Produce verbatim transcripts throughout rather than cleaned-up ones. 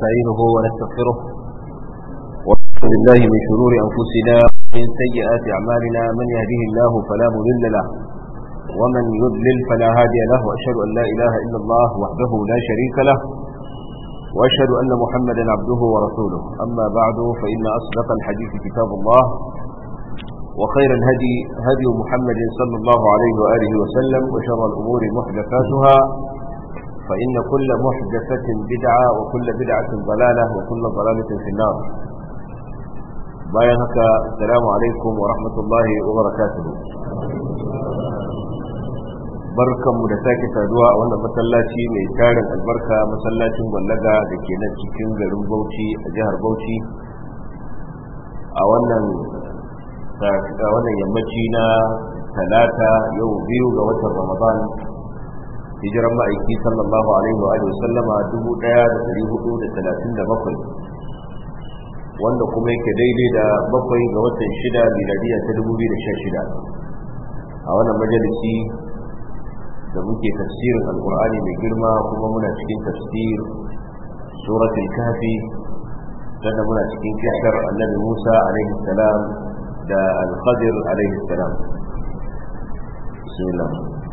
ونستعينه ونستغفره ونعوذ بالله من شرور أنفسنا ومن سيئات أعمالنا من يهده الله فلا مضل له ومن يضلل فلا هادي له وأشهد أن لا إله إلا الله وحده لا شريك له وأشهد أن محمدا عبده ورسوله أما بعد فإن أصدق الحديث كتاب الله وخير الهدي هدي محمد صلى الله عليه وآله وسلم وشر الأمور محدثاتها فإن كل محدثة بدعة وكل بدعة ضلالة وكل ضلالة في النار. بايعك السلام عليكم ورحمة الله وبركاته. barkan mu da sake saduwa a wannan masallaci mai tarin albarka, masallacin Gwallaga da ke nan cikin garin Bauchi a jihar Bauchi a wannan a wannan yammaci na talata yau biyu ga watan Ramadan hijiran ma'aiki sallallahu alaihi wa sallama dubu ɗaya da ɗari hudu da talatin da bakwai wanda kuma yake daidai da bakwai ga watan shida miladiya ta dubu biyu da sha shida a wannan majalisi da muke tafsirin alkur'ani mai girma kuma muna cikin tafsir suratul kafi da muna cikin kissar annabi Musa alaihi salam da al-Khadir alaihi salam. bismillah.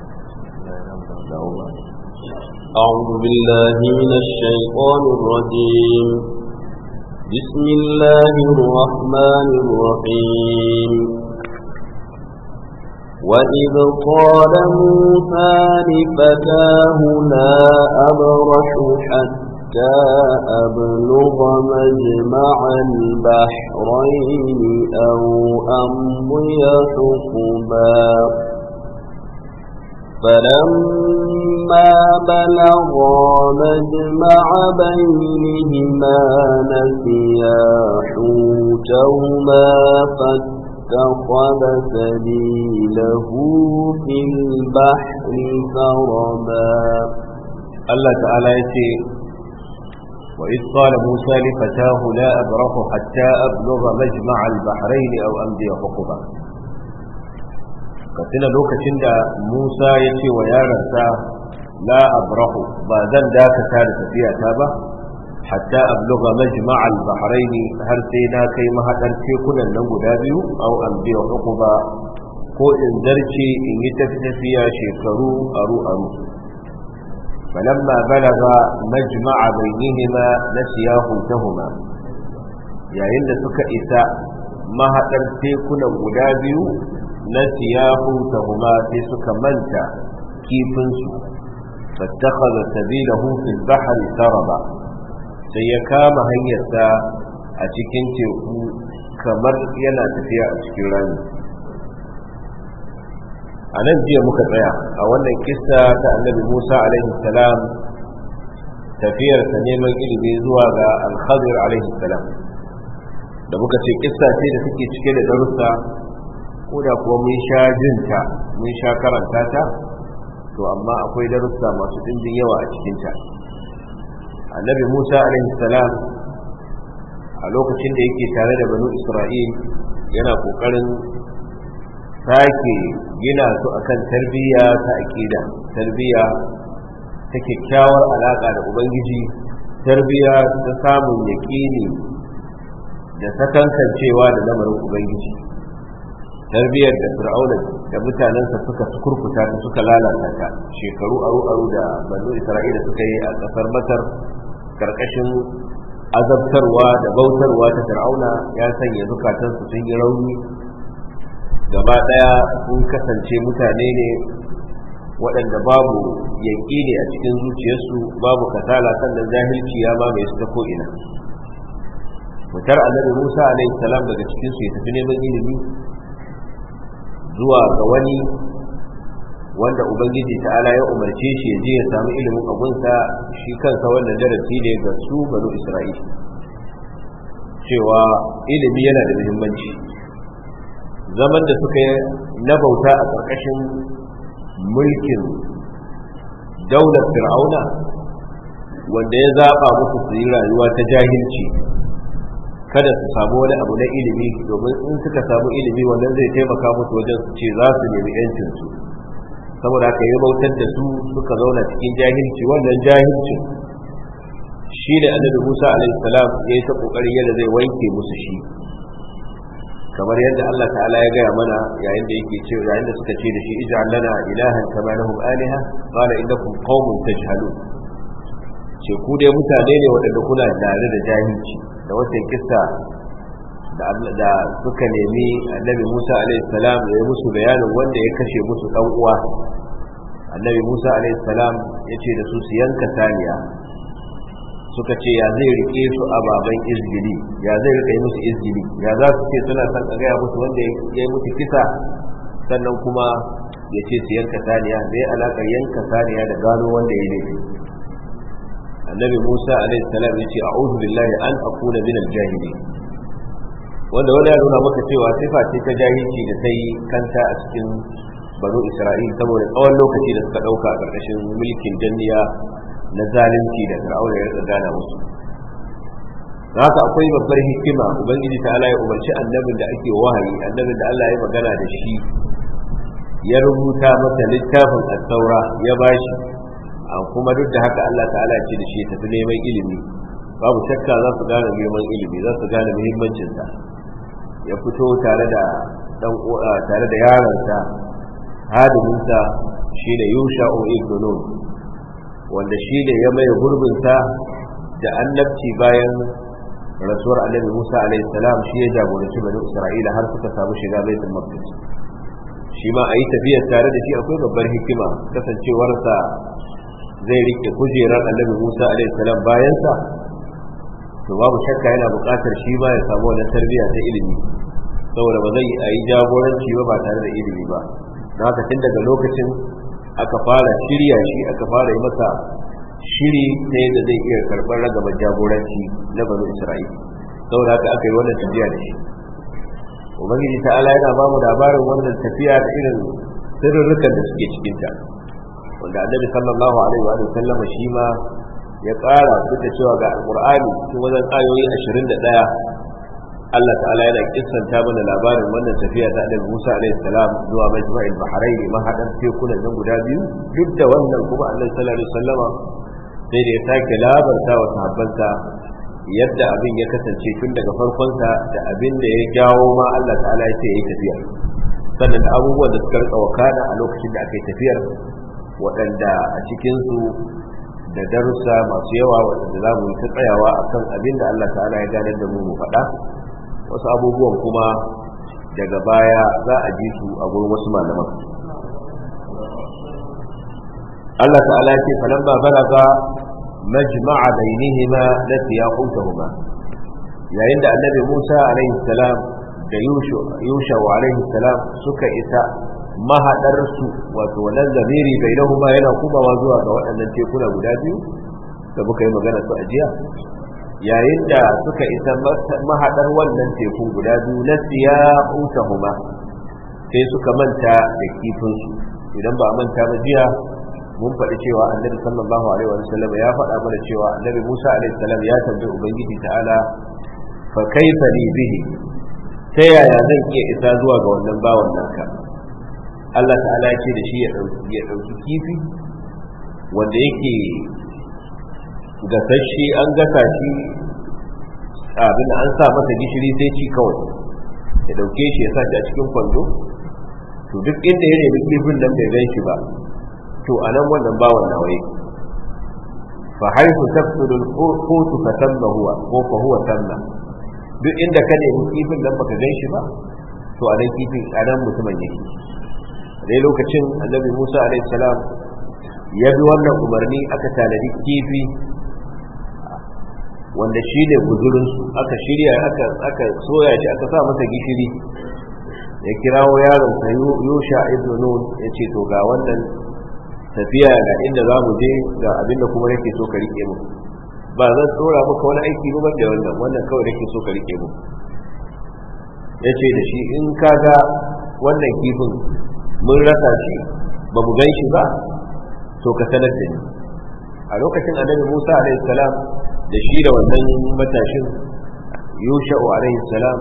أعوذ بالله من الشيطان الرجيم. بسم الله الرحمن الرحيم. وإذ قال موسى لفتاه لا أبرح حتى أبلغ مجمع البحرين أو أمضي حقبا فلما بلغا مجمع بينهما نسيا حوتهما فاتخذ سبيله في البحر سربا. الله تعالى يقول وإذ قال موسى لفتاه لا أبرح حتى أبلغ مجمع البحرين أو أمضي حقبا. katina lokacin da Musa ya ce wa yaransa la abrahu ba zan dakata da tafiya ta ba hatta abluga majma' al-bahrain har sai na kai mahadar tekunan nan guda biyu aw amdi huquba ko in zarce in yi tafiya shekaru aru aru falamma balaga majma'a bainihima nasiya hutahuma yayin da suka isa mahadar tekunan guda biyu na siyahu tahuma sai suka manta kifinsu fattakhadha sabilahu fil bahri saraba sai ya kama hanyarsa a cikin teku kamar yana tafiya a cikin rami. a nan jiya muka tsaya a wannan kissa ta annabi Musa alaihi salam tafiyarsa neman ilimi zuwa ga al-Khadir alaihi salam da muka ce kissa ce da take cike da darussa ko da kuwa mun sha jinta mun sha karanta ta to amma akwai darussa masu ɗimbin yawa a cikinta. annabi Musa alaihi salam a lokacin da yake tare da banu Isra'il yana kokarin sake gina su akan tarbiyya ta aqida, tarbiyya ta kyakkyawar alaka da ubangiji, tarbiyya ta samun yaqini da sakankancewa da lamarin ubangiji, tarbiyyar da fir'auna da mutanensa suka kurkuta ta suka lalata ta shekaru aru aru da banu Isra'ila suka yi a kasar Masar karkashin azabtarwa da bautarwa ta fir'auna ya sanya zukatansu sun yi rauni gaba daya sun kasance mutane ne waɗanda babu yaƙini a cikin zuciyarsu, babu kasala, sannan jahilci ya mamaye su ta ko'ina. fitar annabi Musa alaihi salam daga cikin su ya tafi neman ilimi zuwa ga wani wanda ubangiji ta'ala ya umarce shi ya je ya samu ilimin abunsa shi kansa wannan darasi ne ga su banu Isra'il cewa ilimi yana da muhimmanci. zaman da suka yi na bauta a ƙarƙashin mulkin daular fir'auna wanda ya zaɓa musu su yi rayuwa ta jahilci, kada su samu wani abu na ilimi, domin in suka samu ilimi wannan zai taimaka musu wajen su ce za su nemi yancinsu. saboda haka ya bautar da su suka zauna cikin jahilci, wannan jahilcin shi ne annabi Musa alaihi salam ya yi ta kokarin yadda zai wanke musu shi, kamar yadda Allah ta'ala ya gaya mana yayin da yake ce yayin da suka ce da shi ij'al lana ilahan kama lahum aliha qala innakum qaumun tajhalun, ce ku dai mutane ne waɗanda kuna tare da jahilci. Da wata kissa da da suka nemi annabi Musa alaihi salam ya yi musu bayanin wanda ya kashe musu dan uwa, annabi Musa alaihi salam ya ce da su su yanka saniya, suka ce ya zai rike su a baban izgili, ya zai rike musu izgili, ya za su ce suna san a gaya musu wanda ya yi musu kisa sannan kuma ya ce su yanka saniya, zai alaƙar yanka saniya da gano wanda ya laifi. annabi Musa alaihi salam ya ce a'udhu billahi an akuna min al-jahilin, wanda wanda ya nuna maka cewa sifa ce ta jahilci da sai kanta a cikin banu Isra'il saboda tsawon lokaci da suka dauka a ƙarƙashin mulkin danniya na zalunci da Fir'auna ya rika gana musu. Haka akwai babbar hikima, ubangiji ta Allah ya umarci annabin da ake wahayi, annabin da Allah ya magana da shi, ya rubuta masa littafin at-taura ya bashi, kuma duk da haka Allah ta'ala ya ce da shi ya tafi neman ilimi. Babu shakka za su gane girman ilimi, za su gane muhimmancinsa. Ya fito tare da dan tare da yaransa, hadiminsa shine Yusha'u ibn Nun, wanda shi ne ya mai gurbinsa da annabci bayan rasuwar annabi Musa alaihi salam. Shi ya jagoranci bani Isra'ila har suka samu shiga baitul maqdis. Shi ma a yi tafiyar tare da shi akwai babbar hikima, kasancewarsa zai rike kujerar annabi Musa alaihi salam bayansa, to babu shakka yana buƙatar shi ma ya samu wannan tarbiyya ta ilimi, saboda ba zai yi jagoranci ba ba tare da ilimi ba. don haka tun daga lokacin aka fara shirya shi, aka fara yi masa shiri ta yadda zai iya karɓar ragabar jagoranci na banu Isra'ila. Saboda haka aka yi wannan tafiya da shi. Ubangiji ta'ala yana ba mu labarin wannan tafiya da irin sirrurrukan da suke cikinta, wanda annabi sallallahu alaihi wa sallama shi ma ya ƙara duk da cewa ga alƙur'ani cikin wajen ayoyi ashirin da ɗaya Allah ta'ala yana kissanta mana labarin wannan tafiya ta annabi Musa alaihi salam zuwa majma'il bahrain, mahadan tekunan nan guda biyu. Duk da wannan kuma annabi sallallahu alaihi wasallama sai da ya sake labarta wa sahabbansa yadda abin ya kasance tun daga farkonsa da abin da ya jawo ma Allah ta'ala ya ce yayi tafiya, sannan da abubuwan da suka rika wakana a lokacin da aka yi tafiyar, waɗanda a cikinsu da darussa masu yawa waɗanda za mu yi ta tsayawa akan abin da Allah ta'ala ya ganar da mu mu faɗa. Wasu abubuwan kuma daga baya za a ji su a gurin wasu malaman. Allah ta'ala ce falamma balaga majma'a bainihima nasiya hutahuma, yayin da annabi Musa alaihi salam da Yusha alaihi salam suka isa mahadar su, wato wannan zamiri bainahuma yana kumawa zuwa ga waɗannan tekuna guda biyu da muka yi magana su a jiya. Yayin da suka isa mahadar wannan tekun guda biyu na siya hutahuma, sai suka manta da kifinsu. Idan ba a manta ba jiya mun faɗi cewa annabi sallallahu alaihi wa sallam ya faɗa mana cewa annabi Musa alaihi salam ya tambayi ubangiji ta'ala fa kaifa li bihi, ta yaya zan iya isa zuwa ga wannan bawan naka? Allah ta'ala ya ce da shi ya dauki ya dauki kifi wanda yake gasasshe, an gasa shi abin an sa masa gishiri sai ci kawai, ya dauke shi ya sa shi a cikin kwando. To duk inda ya nemi kifin nan bai gan shi ba, to anan wannan bawan nawaye fa haythu tafsidu al-qutu fa tamma huwa ko fa huwa tamma, duk inda ka nemi kifin nan baka gan shi ba, to anan kifin anan mutumin yake. dai lokacin annabi Musa alaihi salam ya bi wannan umarni, aka tanadi kifi wanda shi ne guzurinsu, aka shirya aka aka soya shi, aka sa masa gishiri. Ya kirawo yaron sa Yusha ibn Nun, ya ce to ga wannan tafiya ga inda za mu je, ga abinda kuma nake so ka rike mu, ba zan tsora maka wani aiki ba da wannan wannan kawai nake so ka rike mu. Ya ce da shi in ka ga wannan kifin mun rasa shi ba mu gan shi ba, to ka sanar da ni. A lokacin annabi Musa alaihi salam da shi da wannan matashin Yusha'u alaihi salam,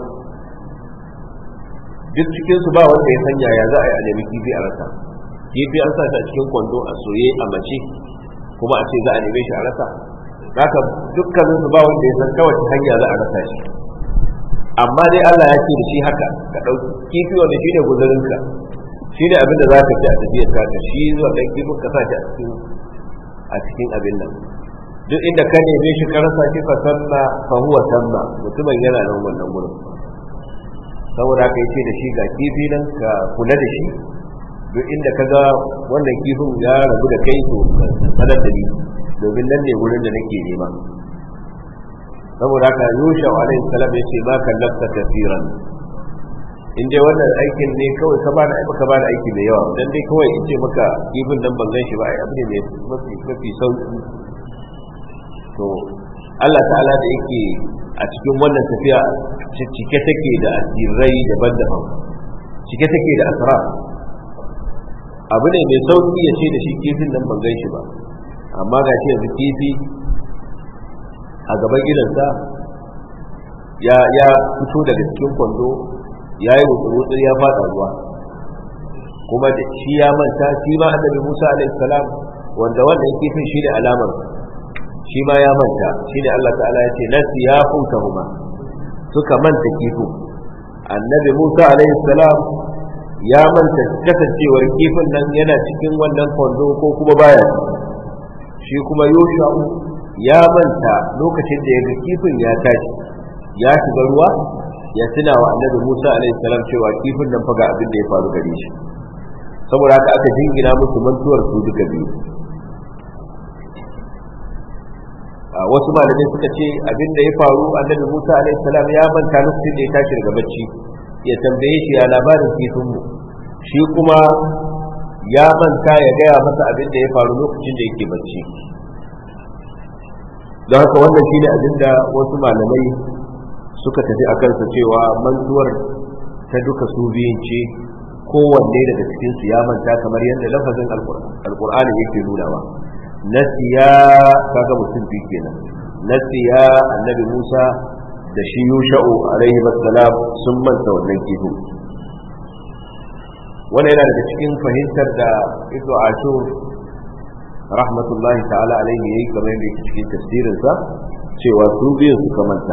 duk cikin su ba wanda ya sanya ya za a yi a nemi kifi a rasa. Kifi an sa shi a cikin kwando a soye a mace, kuma a ce za a neme shi a rasa. haka dukkanin su ba wanda ya san ta wace hanya za a rasa shi, amma dai Allah ya ce da shi haka ka ɗauki kifi wanda shi ne guzurinka, shi ne abin da za ka ci a tafiyar ka, shi zuwa ɗan kifin ka sa shi a cikin a cikin abin nan, duk inda ka neme shi ka rasa shi fa sanna fa huwa sanna, mutumin yana nan wannan gurin. Saboda haka yace da shi ga kifi nan ka kula da shi, duk inda ka ga wannan kifin ya rabu da kai to sanar da ni, domin nan ne wurin da nake nema. Saboda haka Yusha alaihi salam yace ma kallafta kafiran, in dai wannan aikin ne kawai ka bani ka bani aiki mai yawa, dan dai kawai in ce maka kifin nan ban gan shi ba ai abu ne mai mafi mafi sauki. To Allah ta'ala da yake a cikin wannan tafiya cike take da asirai daban-daban, cike take da asrar, abu ne mai sauki ya ce da shi kifin nan ban gan shi ba, amma ga shi yanzu kifi a gaban gidansa ya ya fito daga cikin kwando, ya yi wutsu ya fada ruwa, kuma da shi ya manta shi ma annabi Musa alaihi salam wanda wannan kifin shi ne alamar shi ma ya manta, shi ne Allah ta'ala ya ce nasi ya hutahuma, suka manta kifin. Annabi Musa alaihi salam ya manta kasancewar kifin nan yana cikin wannan kwando ko kuma baya, shi kuma Yusha ya manta lokacin da ya ga kifin ya tashi ya shiga ruwa, ya tuna wa annabi Musa alaihi salam cewa kifin nan fa ga abin da ya faru gare shi. Saboda haka aka jingina musu mantuwar su duka biyu. Wasu malamai suka ce abin da ya faru annabi Musa alaihi salam ya manta lokacin da ya tashi daga bacci ya tambaye shi ya labarin kifin mu, shi kuma ya manta ya gaya masa abin da ya faru lokacin da yake bacci. Don haka wannan shine abin da wasu malamai suka tafi a kansa cewa mantuwar ta duka su biyun ce, kowanne daga cikin su ya manta kamar yadda lafazin alqur'ani yake nunawa. Nasiya kaga mutum biyu kenan, nasiya annabi Musa da shi Yusha'u alaihi wassalam sun manta wannan kifin. Wannan yana daga cikin fahimtar da Ibnu Ashur rahmatullahi ta'ala alaihi yayi kamar yadda yake cikin tafsirinsa cewa su biyun suka manta.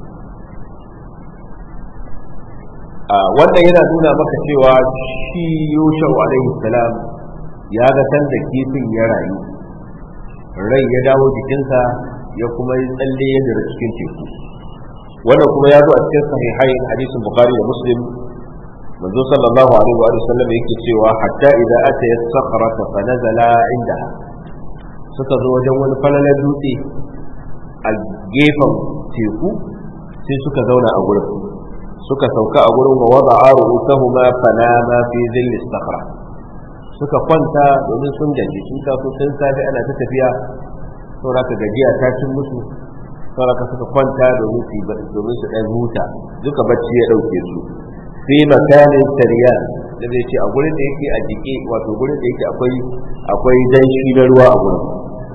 Wannan yana nuna maka cewa shi Yusha'u alaihi salam ya ga san da kifin ya rayu, rai ya dawo jikinsa ya kuma yi tsalle ya jira cikin teku. Wannan kuma ya zo a cikin sahihain hadisin Bukhari da Muslim, manzo sallallahu alaihi wa sallam yake cewa hatta idza ata yasakhrata fa nazala indaha, suka zo wajen wani falalar dutse a gefen teku sai suka zauna a gurin, suka sauka a gurin wa wada'a ru'usahuma fanama fi dhilli sakhra, suka kwanta domin sun gaji, sun taso sun safi ana ta tafiya, saboda ka gajiya ta cin musu, saboda ka suka kwanta domin su domin su dan huta, duka bacci ya dauke su. Fi makanin tariyan da zai ce a gurin da yake a jike, wato gurin da yake akwai akwai danshi na ruwa a gurin.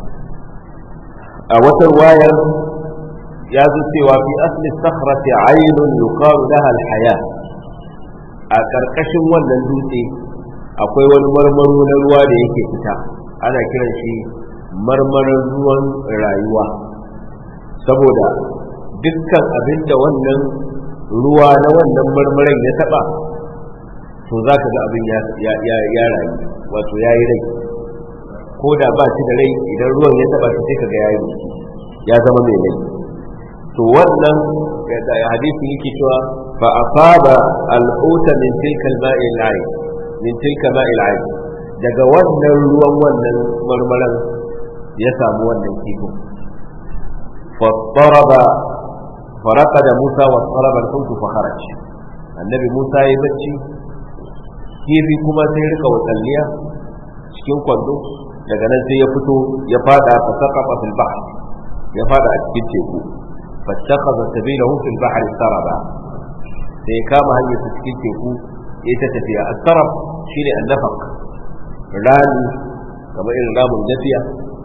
A wata wayar ya zo cewa fi asli sakhrati aynun yuqalu laha al-haya, a karkashin wannan dutse akwai wani marmaro na ruwa da yake fita, ana kiran shi marmarin ruwan rayuwa, saboda dukkan abin da wannan ruwa na wannan marmarin ya taba to za ka ga abin ya rayu, wato ya yi rai, ko da ba shi da rai idan ruwan ya taba shi sai ka ga ya yi ya zama mai rai. To wannan da hadisi yake cewa fa asaba al-huta min tilka al-ma'i al-ayn min tilka ma'i al-ayn, daga wannan ruwan wannan marmaran ya samu wannan kifin. fa daraba فرقد موسى واضطرب الحوت فخرج. النبي موسى ya bacci, kifi kuma sai rika wakalliya cikin kwando, daga nan sai ya fito ya fada fa saqafa fil bahr, ya fada a cikin teku. fattakhadha sabilahu fil bahr saraba, sai ya kama hanyar cikin teku ya ta tafiya. as-sarab shine an-nafaq, rami kamar irin ramin nafiya,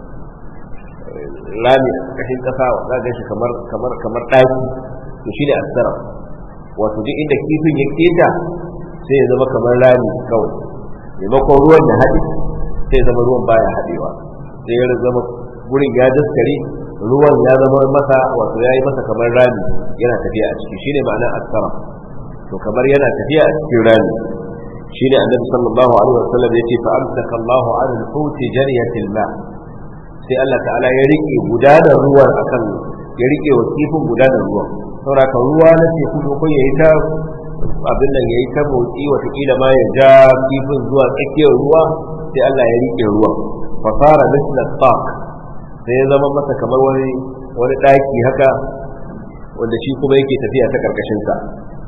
rami kashin kasa za ga shi kamar kamar kamar daki, to shine asara, wato duk inda kifin ya keta sai ya zama kamar rami kawai, maimakon ruwan da haɗe sai ya zama ruwan baya haɗewa, sai ya zama gurin ya daskare ruwan ya zama masa wato yayi masa kamar rami yana tafiya a ciki shine ma'anar asara to kamar yana tafiya a cikin rami shine annabi sallallahu alaihi wasallam yace fa amsaka Allahu 'ala al-hut jariyatil ma sai Allah ta'ala ya rike gudanar ruwan akan ya rike wa kifin gudanar ruwan saboda ruwa na teku ko yayi ta abin nan yayi ta motsi wata kila ma ya ja kifin zuwa tsakiyar ruwa sai Allah ya rike ruwan fa fara misla taq sai ya zama masa kamar wani wani daki haka wanda shi kuma yake tafiya ta karkashin sa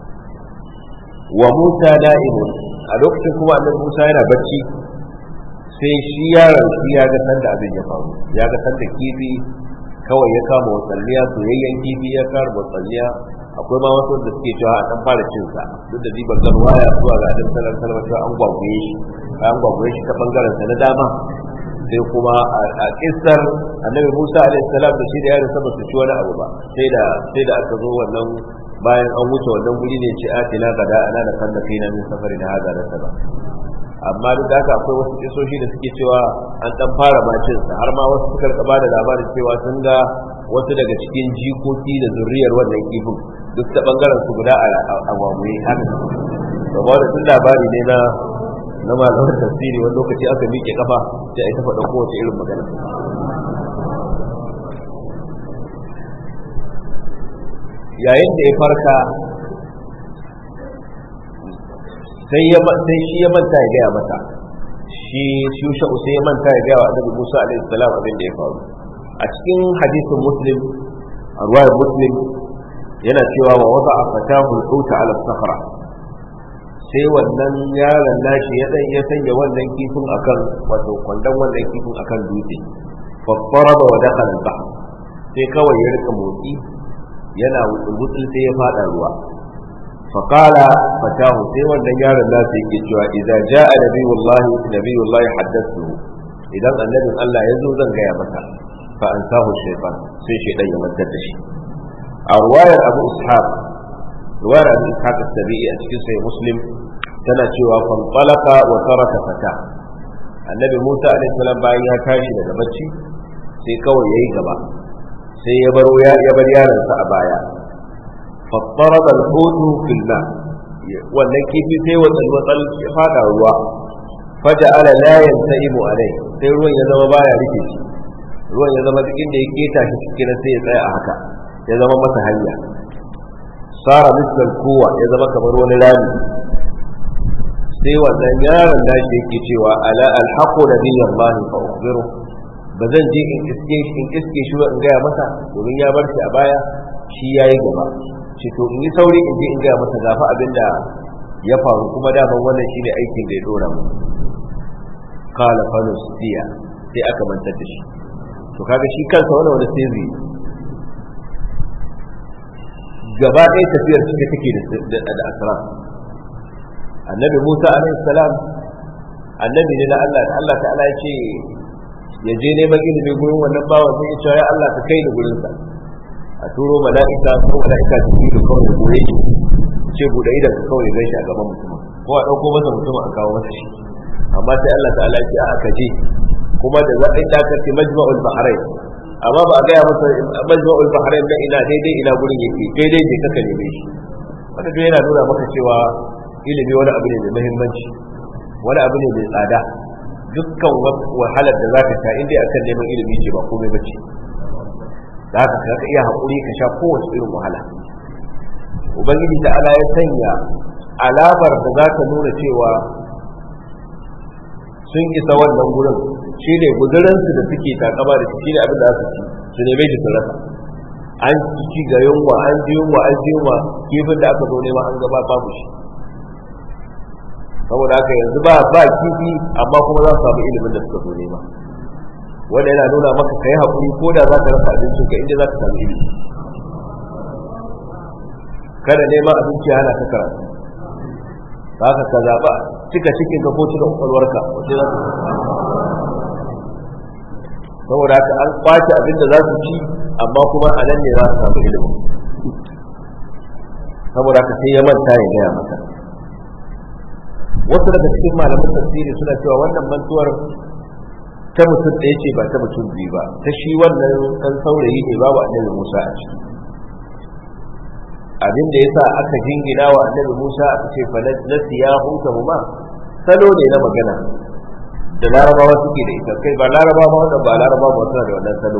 wa Musa da'imun a lokacin kuma annabi Musa yana bacci sai shi yaron shi ya ga sanda abin ya faru ya ga sanda kifi kawai ya kama watsalliya soyayyen kifi ya kama watsalliya akwai ma wasu da suke cewa a dan fara cin sa duk da diban garwaya zuwa ga dan salar salama cewa an gwagwaye shi an gwagwaye shi ta bangaren sa na dama sai kuma a kissar annabi Musa alaihi salam da shi da yaron sa ba su ci wani abu ba sai da sai da aka zo wannan bayan an wuce wannan guri ne ce atina gada ana da kan da kai na min safari da hada da saba amma duk da haka akwai wasu kisoshi da suke cewa an dan fara macin sa har ma wasu suka ba da labarin cewa sun ga wasu daga cikin jikoki da zuriyar wannan kifin duk ta bangaren su guda a gwamnati haka saboda duk labari ne na na malaman tafsiri wani lokaci aka miƙe kafa sai a yi ta faɗa kowace irin magana yayin da ya farka sai ya sai shi ya manta ya gaya mata shi shusha sai ya manta ya gaya wa annabi Musa alaihi salam abin da ya faru a cikin hadisin muslim a ruwayar muslim yana cewa wa wada'a fatahu al-huta ala sakhra sai wannan yaron nashi ya dan ya sanya wannan kifin akan wato kwandon wannan kifin akan dutse fa faraba wa dakhala al-bahr sai kawai ya rika motsi yana wutsul sai ya fada ruwa fa qala fatahu sai wannan yaron nashi yake cewa idza jaa nabiyullahi nabiyullahi haddathu idan annabin Allah ya zo zan gaya masa fa ansahu shaytan sai shaytan ya mantar da shi a ruwayar Abu Ishaq ruwayar Abu Ishaq as-Sabi'i a cikin sahih Muslim tana cewa fan talaqa wa taraka fata annabi Musa alaihi salam bayan ya tashi daga bacci sai kawai yayi gaba sai ya baro ya ya bar yaron sa a baya fa tarada al-hutu fil ma wannan kifi sai watsal watsal ya fada ruwa faja'ala la yantaimu alai sai ruwan ya zama baya rike shi ruwan ya zama duk inda ya keta shi cikin sai ya tsaya a haka ya zama masa hanya sara misal kowa ya zama kamar wani rami sai wannan yaron da shi yake cewa ala alhaqu nabiyallahi fa ukhbiru bazan je in iske shi in iske shi in gaya masa domin ya bar shi a baya shi yayi gaba shi to in yi sauri in je in gaya masa gafa abinda ya faru kuma daman wannan shine aikin da ya dora mu qala fa nusiya sai aka mantar da shi to kaga shi kansa wannan wanda sai zai gaba ɗaya tafiyar cike take da da asrar annabi Musa alaihi salam annabi ne na Allah da Allah ta'ala ya ce ya je neman ilimi gurin wannan bawan sai ya ce ya Allah ka kai ni gurin sa a turo mala'ika ko mala'ika ta yi da kawai goye shi ce bude idan ka kawai gaishe a gaban mutum ko a dauko masa mutum a kawo masa shi amma sai Allah ta'ala ya ce a aka je kuma da za a yi dakace majma'ul bahrain amma ba a gaya masa majma'ul bahrain na ina daidai ina gurin yake daidai je kaka neme shi wanda duk yana nuna maka cewa ilimi wani abu ne mai muhimmanci wani abu ne mai tsada dukkan wahalar da zaka sha inda akan neman ilimi ce ba komai bace da haka ka iya hakuri ka sha kowace irin wahala ubangiji da Allah ya sanya alamar da za ta nuna cewa sun isa wannan gurin shi ne guduransu da suke takama da shi ne abin da za su ci su neme shi su rasa an ci ga yunwa an ji yunwa an ji yunwa kifin da aka zo nema an gaba babu shi saboda haka yanzu ba ba kifi amma kuma za su samu ilimin da suka zo nema wanda yana nuna maka kai hakuri ko da za ka rasa abincin ka inda za ka samu ilimi kada neman abinci hana ka karatu za ka ka zaɓa cika cikin ka ko cika kwakwalwarka wace za ka saboda haka an kwace abin da za su ci amma kuma a nan ne za su samu ilimi saboda haka sai ya manta ya gaya maka wasu daga cikin malaman tafsiri suna cewa wannan mantuwar ta mutum ɗaya ce ba ta mutum biyu ba, ta shi wannan ɗan saurayi ne babu annabi Musa a ciki. Abin da yasa aka jingina wa annabi Musa aka ce fa nasiya hutahuma, salo ne na magana da larabawa suke da ita, kai ba larabawa ba wanda ba larabawa ba suna da wannan salo.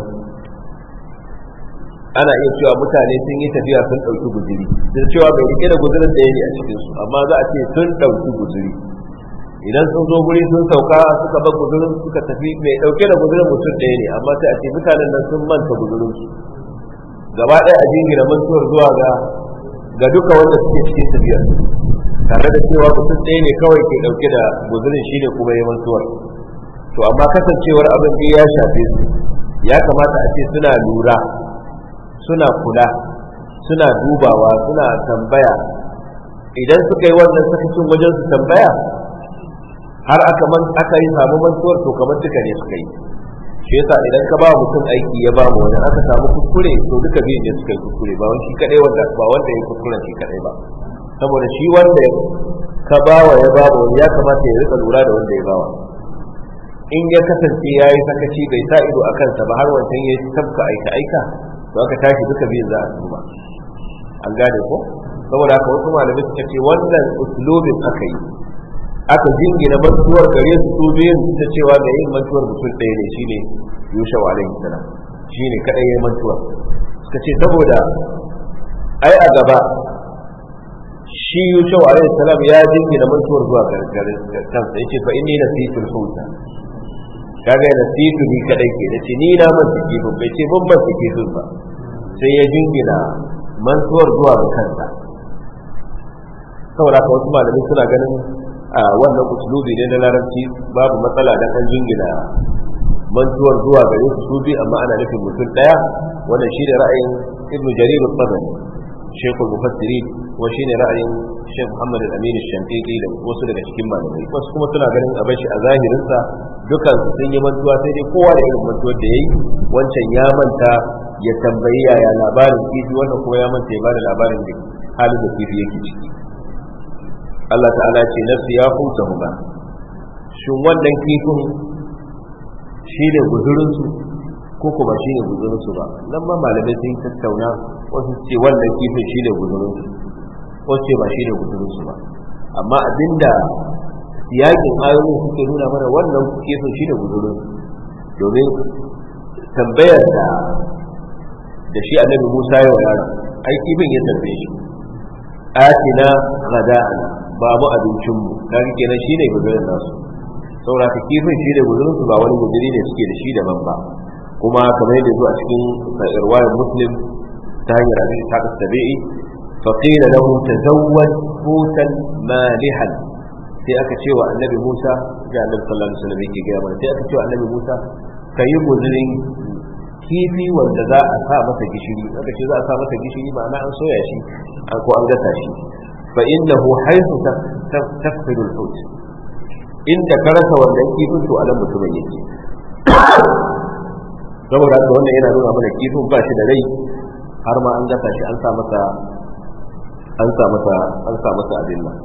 Ana iya cewa mutane sun yi tafiya sun ɗauki guzuri, sun cewa bai rike da guzurin ɗaya ne a cikinsu, amma za a ce sun ɗauki guzuri. Idan sun zo guri sun sauka suka bar guzurin suka tafi, mai ɗauke da guzurin mutum ɗaya ne, amma sai a ce mutanen nan sun manta guzurin su. Gaba ɗaya a jingina mantuwar zuwa ga ga duka wanda suke cikin tafiyar, tare da cewa mutum ɗaya ne kawai ke ɗauke da guzurin shi ne kuma ya mantuwar. To amma kasancewar abin da ya shafe su, ya kamata a ce suna lura, suna kula, suna dubawa, suna tambaya. Idan suka yi wannan sakacin wajen su tambaya har aka man aka yi samu mantuwar, to kamar duka ne suka yi. Shi yasa idan ka ba mutum aiki ya ba mu wani aka samu kuskure, to duka biyun ne suka yi kuskure, ba wani shi kadai wanda ba wanda ya kuskure shi kadai ba. Saboda shi wanda ka ba wa ya ba mu wani ya kamata ya rika lura da wanda ya ba wa. In ya kasance ya yi sakaci bai sa ido a kansa ba har wancan ya tabka aika aika, to aka tashi duka biyun za a duba. An gane ko? Saboda haka wasu malamai suka ce wannan uslubin aka yi, aka jingina mantuwar gare su su biyun ta cewa da yin mantuwar mutum ɗaya ne shine Yusha alaihi salam, shine kadai yayin mantuwar. Suka ce saboda ai a gaba shi Yusha alaihi salam ya jingina mantuwar zuwa gare kansa, yace fa inni nasitul huta, kaga nasitu ni kadai ke da ce ni na manta kifin, bai ce mun manta kifin ba, sai ya jingina mantuwar zuwa ga kansa. Saboda haka wasu malamai suna ganin a wannan usulubi ne na larabci babu matsala dan an jingina mantuwar zuwa gare su bi, amma ana nufin mutum daya. Wannan shine ra'ayin Ibn Jarir al-Tabari, Sheikh al-Mufassirin, wa shine ra'ayin Sheikh Muhammad al-Amin al-Shanqiti da wasu daga cikin malamai. Wasu kuma suna ganin a bashi a zahirin sa dukan su sun yi mantuwa, sai dai kowa da irin mantuwar da yayi. Wancan ya manta ya tambayi yaya labarin kifi, wannan kuma ya manta ya bada labarin da halin da kifi yake ciki. Allah ta'ala ce nafsi ya huta huma, shin wannan kifin shi ne guzurinsu ko kuma shi ne guzurinsu ba? Nan ma malamai sun tattauna, wasu ce wannan kifin shi ne guzurinsu, wasu ce ba shi ne guzurinsu ba. Amma abinda siyakin ayoyin suke nuna mana wannan kifin shi ne guzurinsu, domin tambayar da da shi annabi Musa ya wa yaron, ai kifin ya tambaye shi, atina ghada'ana, ba mu abincinmu, kaga kenan shine guzurin nasu. Saboda ka kifin shi da guzurin su ba wani guzuri ne suke da shi daban ba. Kuma kamar yadda zuwa cikin riwayar Muslim ta hanyar Abi Ishaq as-Sabi'i, fa qila lahu tazawwaj hutan malihan, sai aka ce wa annabi Musa, ga annabi sallallahu alaihi wasallam yake gaya mana, sai aka ce wa annabi Musa kayi guzurin kifi wanda za a sa masa gishiri. Aka ce za a sa masa gishiri, ma'ana an soya shi ko an gasa shi. فإنه حيث تفقد الحوت inda ka rasa wannan kifin to anan mutumin yake. Saboda haka wannan yana nuna mana kifin ba shi da rai, har ma an gasa shi an sa masa an sa masa an sa masa abin nan.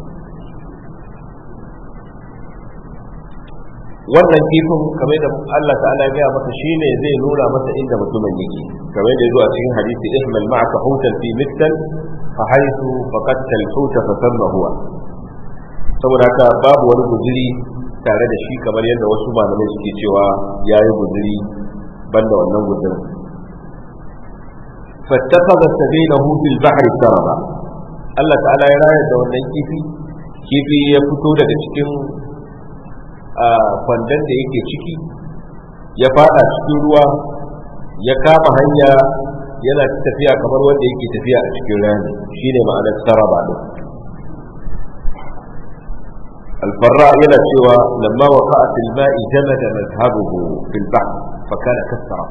Wannan kifin kamar da Allah ta'ala ya masa shine zai nuna masa inda mutumin yake, kamar da zuwa cikin hadisi ihmal ma'aka hutan fi miktal fa haythu faqadta al-huta fa thamma huwa. Saboda haka babu wani guzuri tare da shi, kamar yadda wasu malamai suke cewa yayi guzuri banda wannan guzurin. fattakhadha sabilahu fil bahri saraba, Allah ta'ala ya rayar da wannan kifi kifi ya fito daga cikin kwandon da yake ciki, ya fada cikin ruwa, ya kama hanya yana tafiya kamar wanda yake tafiya a cikin rani, shine ma'anar saraba din. الفراء يلا سوى لما وقع في الماء جمد مذهبه في البحر فكان كالسراب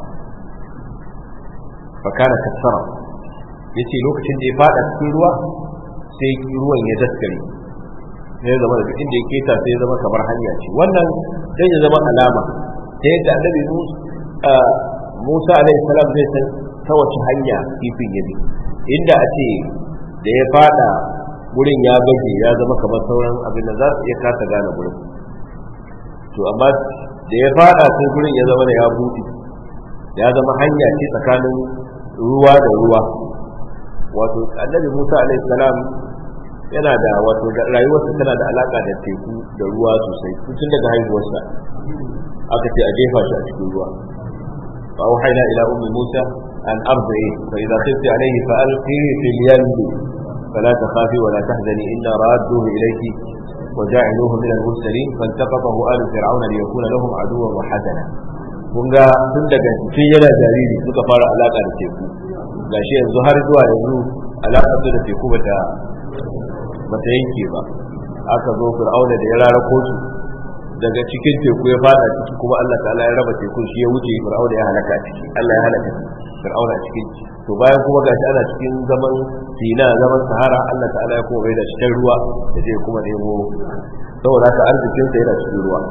فكان كالسراب yace lokacin da ya fada cikin ruwa sai ruwan ya daskare, sai zama da inda ya keta sai zama kamar hanya ce. wannan sai ya zama alama ta yadda annabi Musa alaihi salam zai san ta wace hanya kifin ya bi, inda a ce da ya fada wurin ya gaje ya zama kamar sauran abin da za su iya kasa gane wurin. to amma da ya fada sai gurin ya zama da ya buɗe ya zama hanya ce tsakanin ruwa da ruwa. Wato annabi Musa alaihi salam yana da wato rayuwarsa tana da alaka da teku da ruwa sosai tun daga haihuwarsa aka ce a jefa shi a cikin ruwa. fa auhayna ila ummi Musa an ardi fa idha khifti alayhi fa alqihi fil yam fala takhafi wa la tahzani inna radduhu ilayki wa ja'iluhu min al-mursalin fantaqatahu alu fir'auna liyakuna lahum aduwwan wa hazana. kun ga tun daga cikin yana jariri suka fara alaka da teku, gashi yanzu har zuwa yanzu alaka da teku bata bata yanke ba. aka zo fir'auna da ya rarako su daga cikin teku ya fada ciki, kuma Allah ta'ala ya raba tekun shi ya wuce fir'auna ya halaka ciki, Allah ya halaka fir'auna cikin. to bayan kuma gashi ana cikin zaman Sina, zaman Sahara, Allah ta'ala ya kuma bai da cikin ruwa da zai kuma nemo, saboda haka arzikin sa yana cikin ruwa.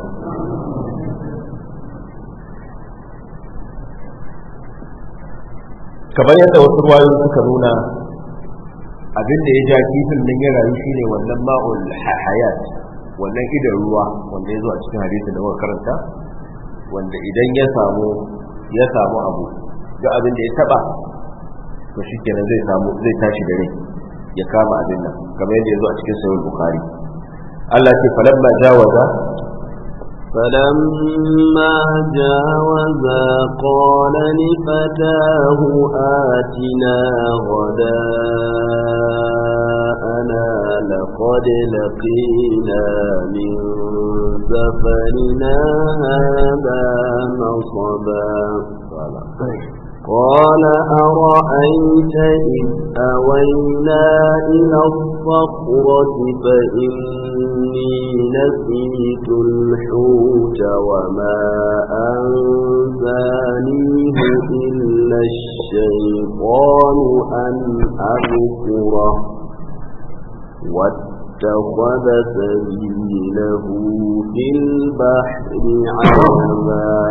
kamar yadda wasu ruwayoyi suka nuna, abin da ya ja kifin nan ya rayu shine wannan ma'ul hayat, wannan idan ruwa wanda ya zo a cikin hadisin da muka karanta, wanda idan ya samu ya samu abu duk abin da ya taba to shikenan zai samu zai tashi da rai ya kama abin nan, kamar yadda ya zo a cikin sahih bukhari. Allah ce falamma jawaza فلما جاوزا قال لفتاه آتنا غداءنا لقد لقينا من سفرنا هذا نصبا قال أرأيت إذ أوينا إلى الصخرة فإني نسيت الحوت وما أنسانيه إلا الشيطان أن أذكره واتخذ سبيله في البحر عجبا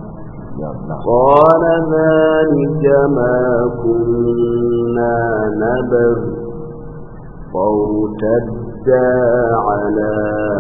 قال ذلك ما كنا نبغ فارتدا على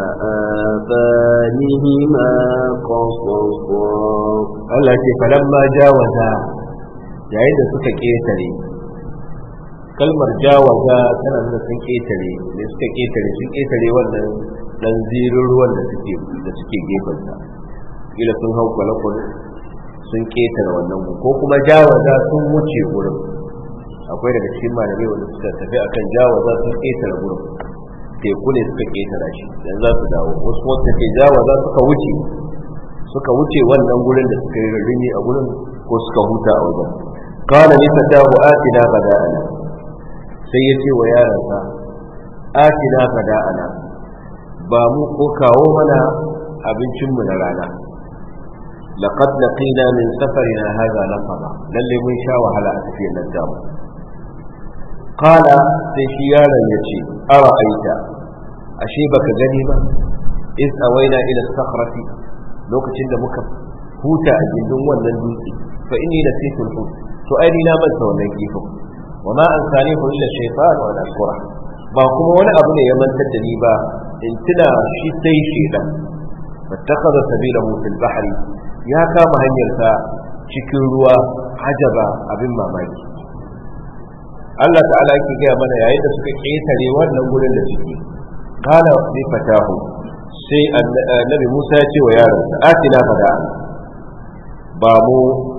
آثارهما قصصا. Allah ce falamma jawaza, yayin da suka ketare. kalmar jawaza tana nuna sun ketare, da suka ketare sun ketare wannan dan zirin ruwan da suke da suke gefensa, kila sun hau kwale-kwale sun ketare wannan ko kuma jawaza sun wuce gurin. akwai daga cikin malamai wanda suka tafi akan jawaza sun ketare gurin, teku ne suka ketara shi dan za su dawo. wasu wanda ke jawaza suka wuce suka wuce wannan gurin da suka yi rini a gurin ko suka huta a wajen. qala li fatahu atina ghada'ana, sai yace wa yaransa atina ghada'ana, ba mu ko kawo mana abincin mu na rana. laqad laqina min safarina hadha nasaba, lalle mun sha wahala a tafiyar nan damu. qala sai shi yaron yace ara'aita, ashe baka gani ba, is awaina ila sakhrati, lokacin da muka huta a gindin wannan dutse, fa inni nasitul hut, to ai na manta wannan kifin. wa ma ansanihu illa shaytan wa al-qura, ba kuma wani abu ne ya mantar da ni ba, in tuna shi sai shedan. fattakhadha sabilahu fil bahri, ya kama hanyarsa cikin ruwa, ajaba, abin mamaki. Allah ta'ala yake gaya mana yayin da suka ketare wannan gurin da suke. qala li fatahu, sai annabi Musa ya ce wa yaronsa atina fada, ba mu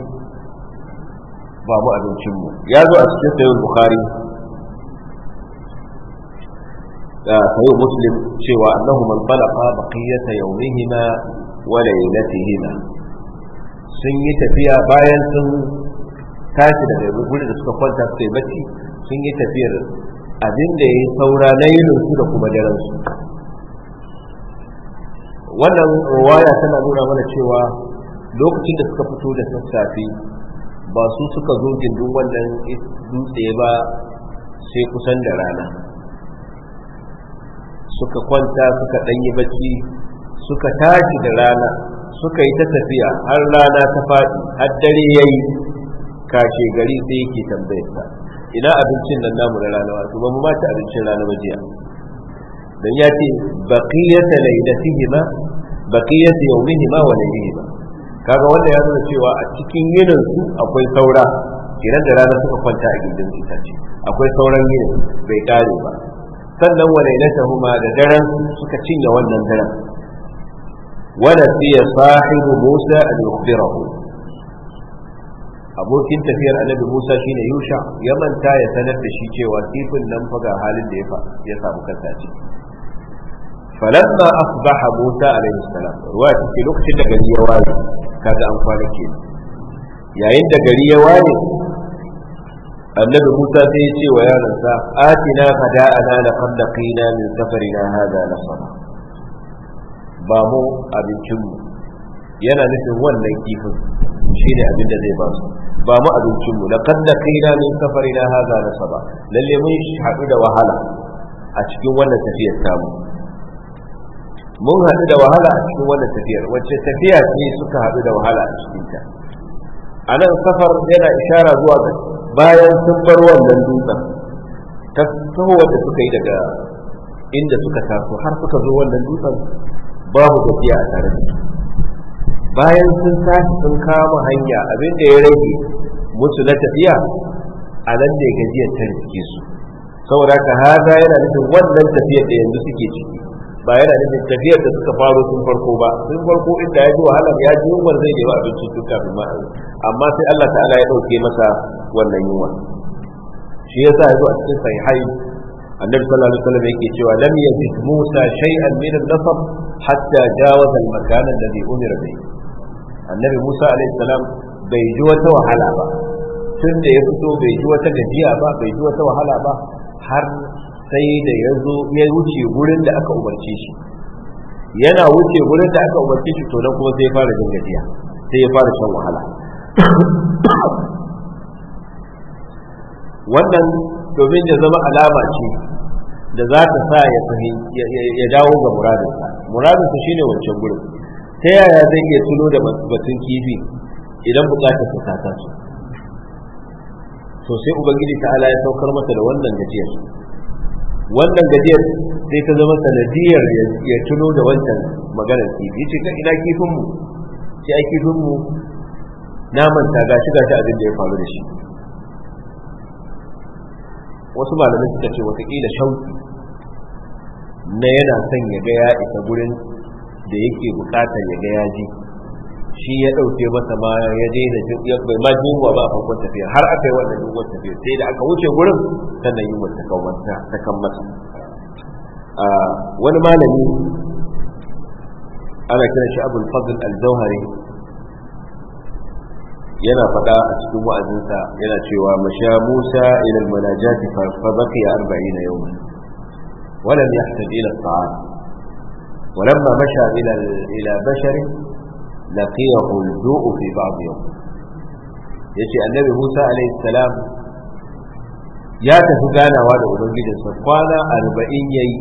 ba mu abincin mu. ya zo a cikin sahih bukhari da sahih muslim cewa annahu man talaqa baqiyata yawmihima wa laylatihima, sun yi tafiya bayan sun tashi daga gurin da suka kwanta suka yi bacci, sun yi tafiyar abin da ya yi saura na yinin su da kuma daren su. wannan ruwaya tana nuna mana cewa lokacin da suka fito da sassafe ba su suka zo gindin wannan dutse ba sai kusan da rana, suka kwanta suka ɗanyi bacci, suka tashi da rana, suka yi ta tafiya har rana ta faɗi, har dare ya yi. kashe gari sai yake tambayarsa, ina abincin nan namu na rana? wato ba mu ma ci abincin rana ba jiya. dan ya ce baqiyata laylatihima baqiyat yawmihima wa laylihima kaga wanda ya nuna cewa a cikin yinin su akwai saura kiran da rana suka kwanta a gindin itace akwai sauran yinin bai kare ba sannan wa lailatahuma da daren suka cinye wannan daren wala fiya sahibu Musa an yukhbirahu abokin tafiyar annabi Musa shine Yusha ya manta ya sanar da shi cewa kifin nan fa ga halin da ya samu kansa a ciki falamma asbaha Musa alaihi salam ruwa take lokacin da gari ya waye kaga an kwana ke yayin da gari ya waye annabi Musa sai ya ce wa yaransa atina fada'ana laqad laqina min safarina hadha nasaba ba mu abincin mu yana nufin wannan kifin shine abin da zai ba su ba mu abincin mu laqad laqina min safarina hadha nasaba lalle mun haɗu da wahala a cikin wannan tafiyar tamu mun haɗu da wahala a cikin wannan tafiyar wacce tafiya ce suka haɗu da wahala a cikin ta anan safar yana ishara zuwa ga bayan sun bar wannan dutsen ta tsohuwar da suka yi daga inda suka taso har suka zo wannan dutsen babu tafiya a tare da su bayan sun tashi sun kama hanya abin da ya rage musu na tafiya a nan ne gajiyar ta rike su saboda ka haza yana nufin wannan tafiyar da yanzu suke ciki ba yana nufin tafiyar da suka faro sun farko ba sun farko inda ya ji wahala ya ji yunwar zai nemi abincin tun kafin ma amma sai Allah ta'ala ya dauke masa wannan yunwa shi yasa yazo a cikin sahihai annabi sallallahu alaihi wasallam yake cewa lam yajid Musa shay'an min an-nasab hatta jawaza al-makan alladhi umira bihi annabi Musa alaihi salam bai ji wata wahala ba tun da ya fito bai ji wata gajiya ba bai ji wata wahala ba har sai da ya zo ya wuce gurin da aka umarce shi yana wuce gurin da aka umarce shi to nan kuma sai ya fara jin gajiya sai ya fara shan wahala wannan domin ya zama alama ce da za ta sa ya fahimci ya dawo ga muradinsa muradinsa shine wancan gurin ta yaya zai iya tuno da batun kifi idan bukatar ta ta taso to sai ubangiji ta'ala ya saukar masa da wannan gajiyar wannan gajiyar sai ta zama sanadiyar ya tuno da wancan maganar kifi yace kan ina kifin mu sai ai kifin mu na manta gashi gashi abin da ya faru da shi wasu malamai suka ce watakila shauki na yana son ya ga ya isa gurin da yake bukatar ya ga ya ji shi ya dauke masa ma ya daina ya bai ma jinwa ba a farkon tafiya har aka yi wannan jinwar tafiya sai da aka wuce gurin sannan yunwar ta kawanta ta kan masa wani malami ana kiran shi Abul Fadl Al-Jawhari yana faɗa a cikin wa'azinsa yana cewa masha Musa ila al-munajati fa baqiya arba'ina yawman wa lam yahtaj ila at-ta'am wa lamma masha ila ila bashar laqiyahu al-ju'u fi ba'd yawm yace annabi Musa alayhi salam ya tafi ganawa da ubangijinsa kwana arba'in yayi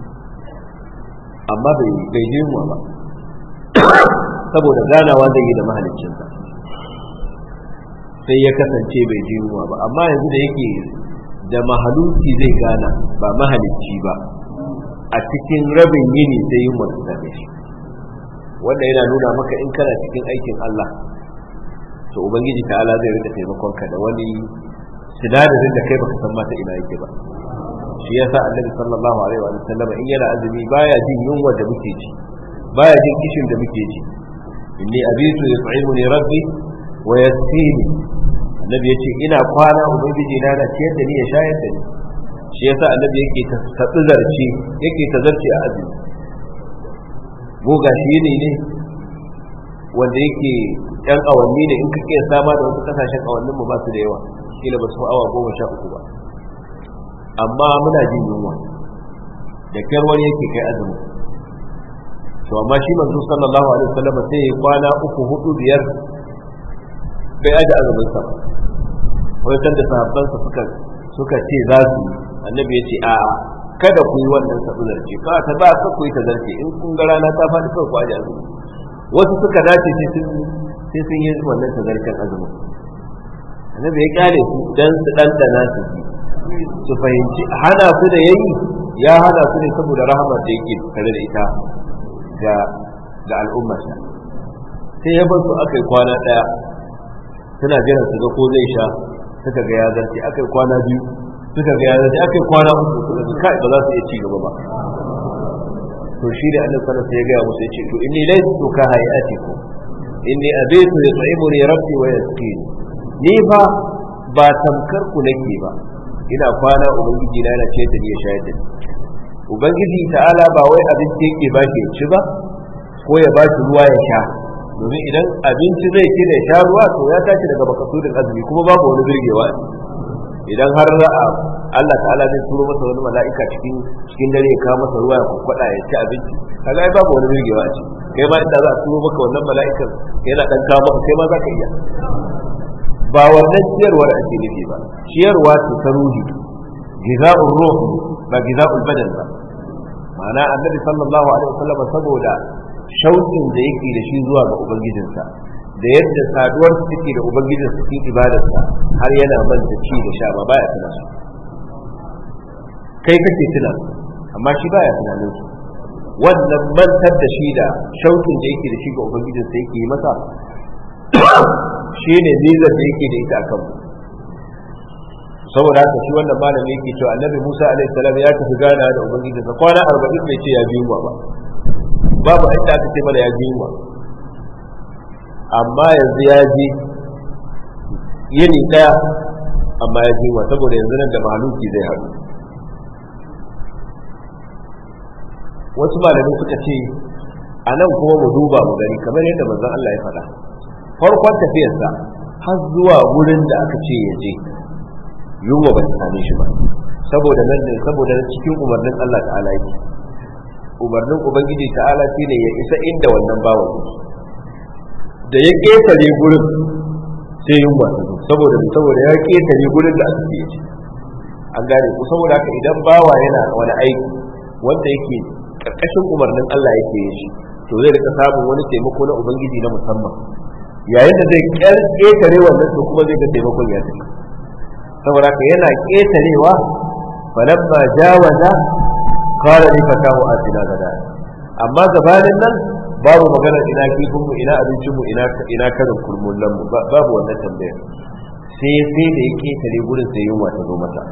amma bai bai jinwa ba saboda ganawa zai yi da mahaliccinsa sai ya kasance bai ji yunwa ba amma yanzu da yake da mahaluki zai gana ba mahalicci ba a cikin rabin yini sai yunwa ta same shi wanda yana nuna maka in kana cikin aikin Allah to ubangiji ta'ala zai rika taimakon ka da wani sinadarin da kai baka san mata ina yake ba shi yasa annabi sallallahu alaihi wa sallam in yana azumi baya jin yunwa da muke ji baya jin kishin da muke ji inni abitu yut'imuni rabbi wa yasqini annabi yace ina kwana ubangiji na da ciyar da ni ya shayar da ni shi yasa annabi yake ta tsazarci yake tazarci a azumi mu gashi ne ne wanda yake yan awanni ne in ka iya sama da wasu kasashen awannin mu ba su da yawa kila ba su awa goma sha uku ba amma muna jin yunwa da kyar wani yake kai azumi to amma shi manzo sallallahu alaihi wasallam sai ya kwana uku hudu biyar bai aje azumin sa wai san da sahabban sa suka suka ce za su annabi ya ce a kada ku yi wannan sabular ce ka ta ba ka ku yi ta zarce in kun ga rana ta faɗi kawai ku aje azumi wasu suka dace sai sun sai sun yi wannan tazarcen azumin annabi ya kyale su dan su dandana su su fahimci hana su da yayi ya hana su ne saboda rahama da yake tare da ita ga ga al'ummarsa sai ya bar su aka yi kwana ɗaya suna jiran su ga ko zai sha suka ga ya zarce aka yi kwana biyu suka ga ya zarce aka yi kwana uku suka ga kai ba za su iya ci gaba ba to shi da annabi sallallahu alaihi wasallam ya ga musu ya ce to inni laysu ka hayatikum inni abitu yut'imuni rabbi wa yasqini ni fa ba tamkar ku nake ba ina kwana ubangiji na yana ce da ni ya shayar da ni ubangiji ta'ala ba wai abinci yake ba shi ci ba ko ya ba shi ruwa ya sha domin idan abinci zai ci da ya sha ruwa to ya tashi daga makasudin azumi kuma babu wani birgewa idan har ra'a Allah ta'ala zai turo masa wani mala'ika cikin cikin dare ya kawo masa ruwa ya kwakwada ya ci abinci kaga ai babu wani birgewa a ci kai ma inda za a turo maka wannan mala'ikan yana dan kawo maka kai ma za ka iya ba wannan ciyarwar ake nufi ba ciyarwa ce ta ruhi giza'ur ruh ba giza'ul badan ba ma'ana annabi sallallahu alaihi wasallam saboda shauƙin da yake da shi zuwa ga ubangijinsa da yadda saduwar su take da ubangijinsa cikin ibadarsa har yana manta ci da sha ba baya tuna su kai kake tuna amma shi baya tunanin su wannan mantar da shi da shauƙin da yake da shi ga ubangijinsa yake yi masa shi ne nizar da yake da ita a kanmu saboda haka shi wannan malami yake cewa annabi Musa alaihi salam ya tafi gana da ubangijinsa kwana arba'in bai ce ya bi yunwa ba babu inda aka ce mana ya bi yunwa amma yanzu ya ji yini daya amma ya ji yunwa saboda yanzu nan da mahaluki zai haɗu wasu malamai suka ce a nan kuma mu duba mu gani kamar yadda manzon Allah ya faɗa farkon tafiyarsa har zuwa wurin da aka ce ya je yunwa ba ta same shi ba saboda nan ne saboda cikin umarnin Allah ta'ala yake umarnin ubangiji ta'ala shine ya isa inda wannan bawan da ya ketare gurin sai yunwa ta zo saboda saboda ya ketare gurin da aka ce an gane ku saboda haka idan bawa yana wani aiki wanda yake karkashin umarnin Allah yake yin shi to zai rika samun wani taimako na ubangiji na musamman yayin da zai ƙetare wannan to kuma zai ga taimakon ya tafi saboda ka yana ƙetarewa falamma jawaza qala li fatahu atina gada amma gabanin nan babu magana ina kifin mu ina abincin mu ina ina karin kurmullan mu babu wannan tambayar sai sai da ya ƙetare gurin sai yunwa ta zo masa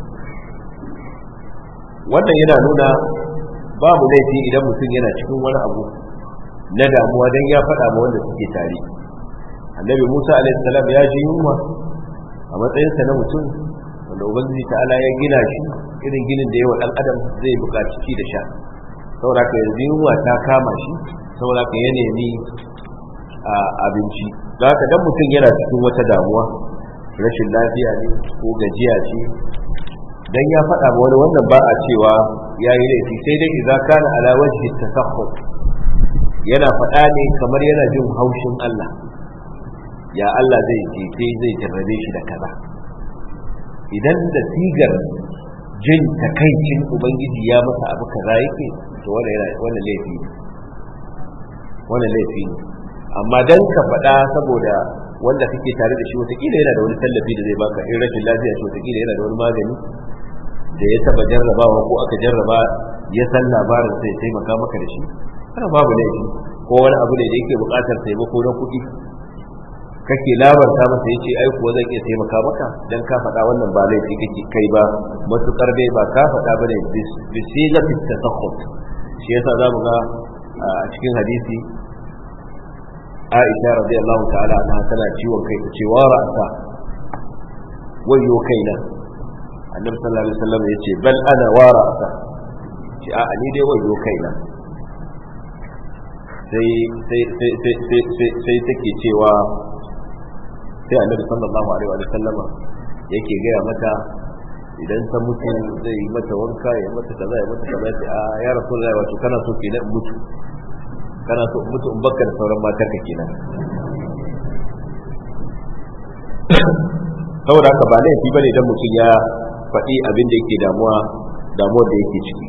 wannan yana nuna babu laifi idan mutum yana cikin wani abu na damuwa dan ya faɗa ma wanda suke tare annabi Musa alaihi salam ya ji yunwa a matsayinsa na mutum wanda ubangiji ta'ala ya gina shi irin ginin da yawa dan adam zai buƙaci ci da sha saboda ka yanzu yunwa ta kama shi saboda ka ya nemi abinci za ka dan mutum yana cikin wata damuwa rashin lafiya ne ko gajiya ce dan ya faɗa ma wani wannan ba a cewa ya yi laifi sai dai idza kana ala wajhi tasakhut yana faɗa ne kamar yana jin haushin Allah ya Allah zai jefe zai jarrabe shi da kaza idan da sigar jin takaicin ubangiji ya masa abu kaza yake to wannan yana wannan laifi ne wannan laifi ne amma dan ka faɗa saboda wanda kake tare da shi wataƙila yana da wani tallafi da zai baka in rashin lafiya shi wataƙila yana da wani magani da ya taba jarrabawa ko aka jarraba ya san labarin sai taimaka maka da shi kana babu laifi ko wani abu ne da yake buƙatar taimako na kuɗi kake labarta masa yace ai kuwa zan iya taimaka maka dan ka faɗa wannan ba laifi kake kai ba matukar dai ba ka faɗa bane bisigati tasakhut shi yasa zamu ga a cikin hadisi Aisha radiyallahu ta'ala anha tana ciwon kai ta ce wa ra'sa wayo kaina annabi sallallahu alaihi wasallam yace bal ana wa ra'sa ce a ni dai wayo kaina sai sai sai sai sai take cewa sai annabi sallallahu alaihi wa sallama yake gaya mata idan ta mutu zai yi mata wanka ya mata kaza ya mata kaza ce a ya rasulullahi wato kana so kenan in mutu kana so in mutu in bakka da sauran matar ka kenan saboda haka ba laifi bane idan mutum ya faɗi abin da yake damuwa damuwar da yake ciki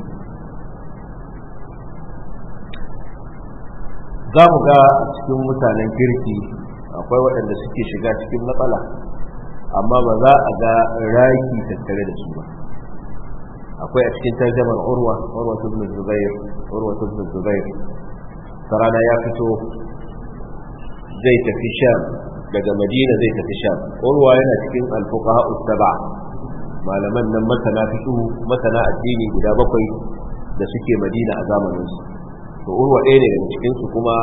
za mu ga cikin mutanen kirki akwai waɗanda suke shiga cikin matsala amma ba za a ga raki tattare da su ba akwai a cikin tarjamar urwa urwa ibn zubair urwa ibn zubair sarana ya fito zai tafi sham daga madina zai tafi sham. urwa yana cikin alfuqaha as-sab'a, malaman nan masana fiqh masana addini guda bakwai da suke madina a zamanin su. to urwa ɗaya ne daga cikin su, kuma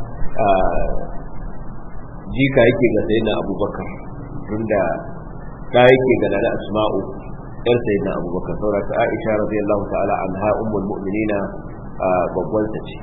jika yake ga sayyidina abubakar, tunda ta yake ga nana asma'u yar sayyidina abubakar. saboda ta aisha radiyallahu ta'ala anha ummul mu'minina babban ta ce.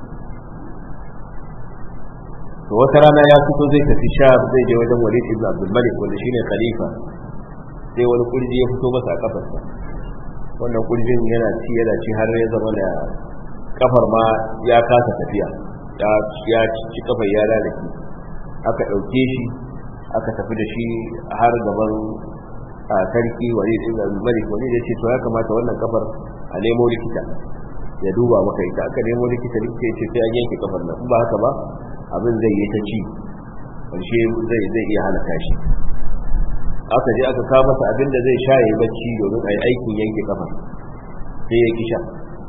to wata rana ya fito zai tafi sham, zai je wajen walid ibn abdul malik wanda shine khalifa. sai wani kurji ya fito masa a kafarsa. wannan kurjin yana ci yana ci har ya zama da kafar ma ya kasa tafiya, ya ci kafar ya lalake. aka ɗauke shi aka tafi da shi har gaban sarki walid ibn abdul malik. walid ya ce to ya kamata wannan kafar a nemo likita ya duba maka ita. aka nemo likita, likita ya ce sai an yanke kafar nan, in ba haka ba abin zai yi ta ci, ƙarshe zai zai iya halaka shi. aka je aka kawo masa abin da zai sha ya bacci domin a yi aikin yanke kafar, sai ya kisha.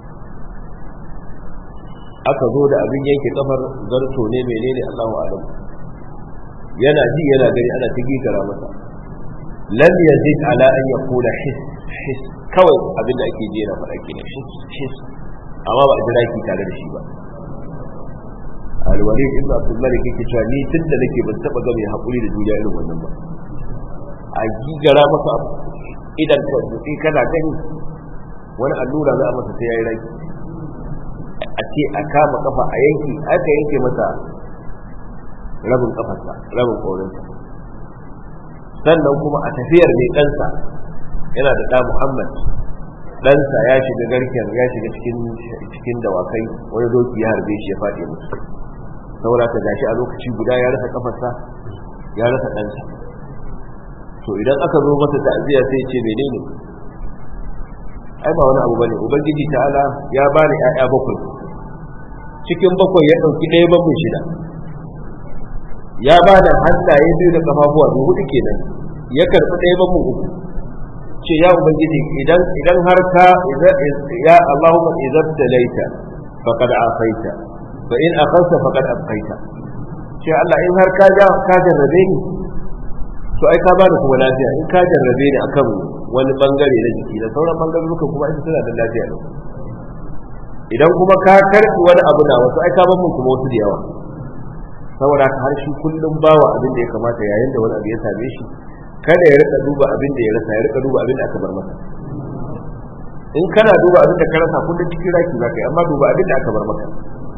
aka zo da abin yanke kafar, zarto ne menene Allahu a'lam, yana ji yana gani ana ta gigara masa. lam yazid ala an yaqula his his, kawai abin da ake jera faɗa kenan his his, amma ba a jira ki tare da shi ba. al-walid ibn abdul malik yake cewa ni tunda nake ban taba ga mai hakuri da duniya irin wannan ba. a gigara masa idan ka sai kana gani wani allura za a masa sai yayi raki, a ce a kama kafa a yanki, aka yanke masa rabin kafarsa rabin korinsa. sannan kuma a tafiyar mai ɗansa yana da ɗa Muhammad, ɗansa ya shiga garken ya shiga cikin cikin dawakai, wani doki ya harbe shi ya faɗi musu. saboda ka gashi a lokaci guda ya rasa kafarsa ya rasa ɗansa. to idan aka zo masa ta'aziyya sai ce menene, ai ba wani abu bane, ubangiji ta'ala ya bani ƴaƴa bakwai, cikin bakwai ya ɗauki ɗaya bakwai shida, ya ba da hannaye biyu da kafafuwa biyu hudu kenan, ya karɓi ɗaya ba mu uku. ce ya ubangiji idan idan har ka ya Allahumma idza talaita faqad afaita fa in akhadta faqad abqaita. ce Allah in har ka ja ka jarrabe ni to ai ka bani kuma lafiya, in ka jarrabe ni akan wani bangare na jiki da sauran bangarorin kuma ai suna da lafiya ne. idan kuma ka karɓi wani abu na wasu ai ka ban mun kuma wasu da yawa. saboda haka har shi kullum bawa abin da ya kamata yayin da wani abu ya same shi, kada ya rika duba abin da ya rasa, ya rika duba abin da aka bar masa. in kana duba abin da ka rasa kullum cikin raki za ka yi, amma duba abin da aka bar maka.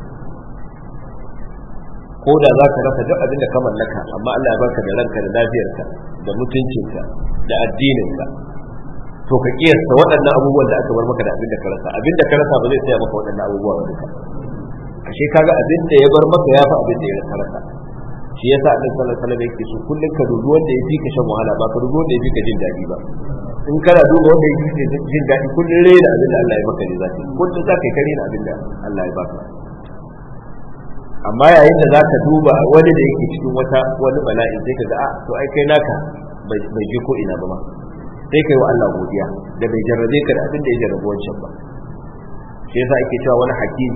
ko da za ka rasa duk abin da ka mallaka, amma Allah ya barka da ranka da lafiyarka da mutuncinka da addininka, to ka kiyasta waɗannan abubuwan da aka bar maka da abin da ka rasa. abin da ka rasa ba zai tsaya maka waɗannan abubuwa ba duka. ashe kaga abin da ya bar maka ya fi abin da ya rasa. shi yasa Annabi sallallahu alaihi wasallam yake so kullun ka dubi wanda ya fi ka shan wahala, ba ka dubi wanda ya fi ka jin daɗi ba. in kana duba wanda ya fi ka jin daɗi kullun rena abin da Allah ya maka ne zaka kullun zaka kai rena abin da Allah ya baka. amma yayin da zaka duba wani da yake cikin wata wani bala'i sai ka ga a to ai kai naka bai je ko ina ba ma, sai kai wa Allah godiya da bai jarrabe ka da abin da ya jarrabe wancan ba. shi yasa ake cewa wani hakimi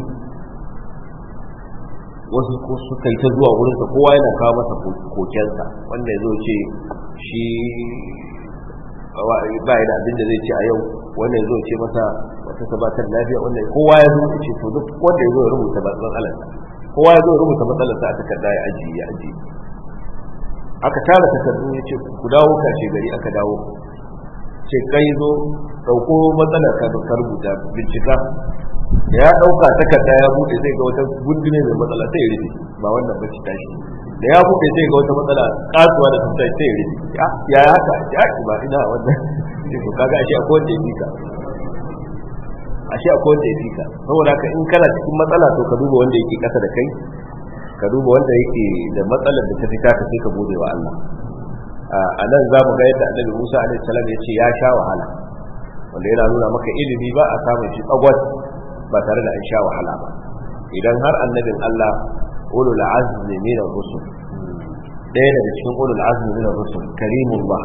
wasu suka yi ta zuwa wurinsa, kowa yana kawo masa kokensa. wanda ya zo ce shi ba ya da abin da zai ce a yau, wanda ya zo ce masa wata sabatar lafiya, wanda kowa ya zo ce to duk wanda ya zo ya rubuta matsalarsa, kowa ya zo ya rubuta matsalarsa a takarda ya ajiye ya ajiye. aka tara takardu ya ce ku dawo kashe gari, aka dawo ce kai zo ɗauko matsalar ka ka rubuta bincika. da ya dauka takarda ya bude zai ga wata gundune mai matsala sai ya rufe, ba wannan bace tashi. da ya bude zai ga wata matsala kasuwa da sai sai ya rufe. ya haka ya ba ina wannan to kaga ashe akwai wanda yake ka ashe akwai wanda yake ka saboda haka in kana cikin matsala to ka duba wanda yake kasa da kai, ka duba wanda yake da matsalar da ta fita ka sai ka gode wa Allah. a nan za mu ga yadda Annabi Musa alaihi salam ya ce ya sha wahala, wanda yana nuna maka ilimi ba a samun shi tsagwat ba tare da an sha wahala ba. idan har annabin Allah ulul azmi min ar-rusul, ɗaya daga cikin ulul azmi min ar-rusul, karimullah,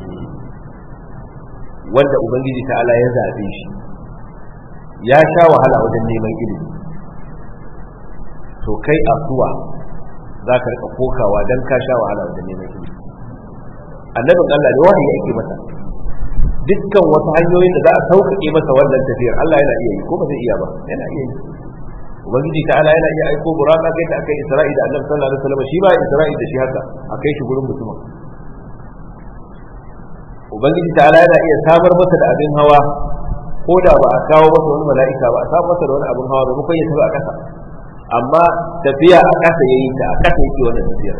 wanda ubangiji ta'ala ya zabe shi, ya sha wahala wajen neman ilimi, to kai asuwa za ka rika kokawa dan ka sha wahala wajen neman ilimi. Annabin Allah ne wahayi yake masa dukkan wasu hanyoyin da za a sauƙaƙe masa wannan tafiyar Allah yana iya yi ko ba zai iya ba, yana iya yi. Ubangiji ta'ala yana iya aiko buraka kai ta akai Isra'i da Annabi sallallahu alaihi wasallam, shi ba Isra'i da shi haka akai shi gurin mutumin. Ubangiji ta'ala yana iya samar masa da abin hawa ko da ba a kawo masa wani mala'ika ba, a samar masa da wani abin hawa da muka yi tafi a ƙasa, amma tafiya a ƙasa yayi ta, a ƙasa yake wannan tafiyar.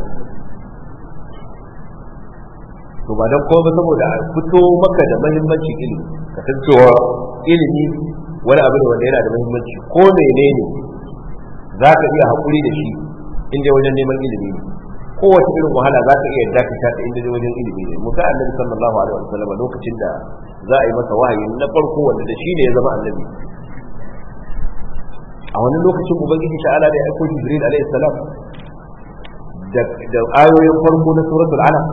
To ba dan kuma saboda a fito maka da muhimmancin ilimi, ka san cewa ilimi wani abu ne wanda yana da muhimmanci, ko menene za ka iya haƙuri da shi inda wajen neman ilimi ne, kowace irin wahala za ka iya dakata ta inda wajen ilimi ne. Musa annabi sallallahu alaihi wasallam lokacin da za a yi masa wahayi na farko wanda da shi ne ya zama annabi, a wani lokacin ubangiji ta'ala da ya aiko Jibril alaihi salam da ayoyin farko na suratul alaq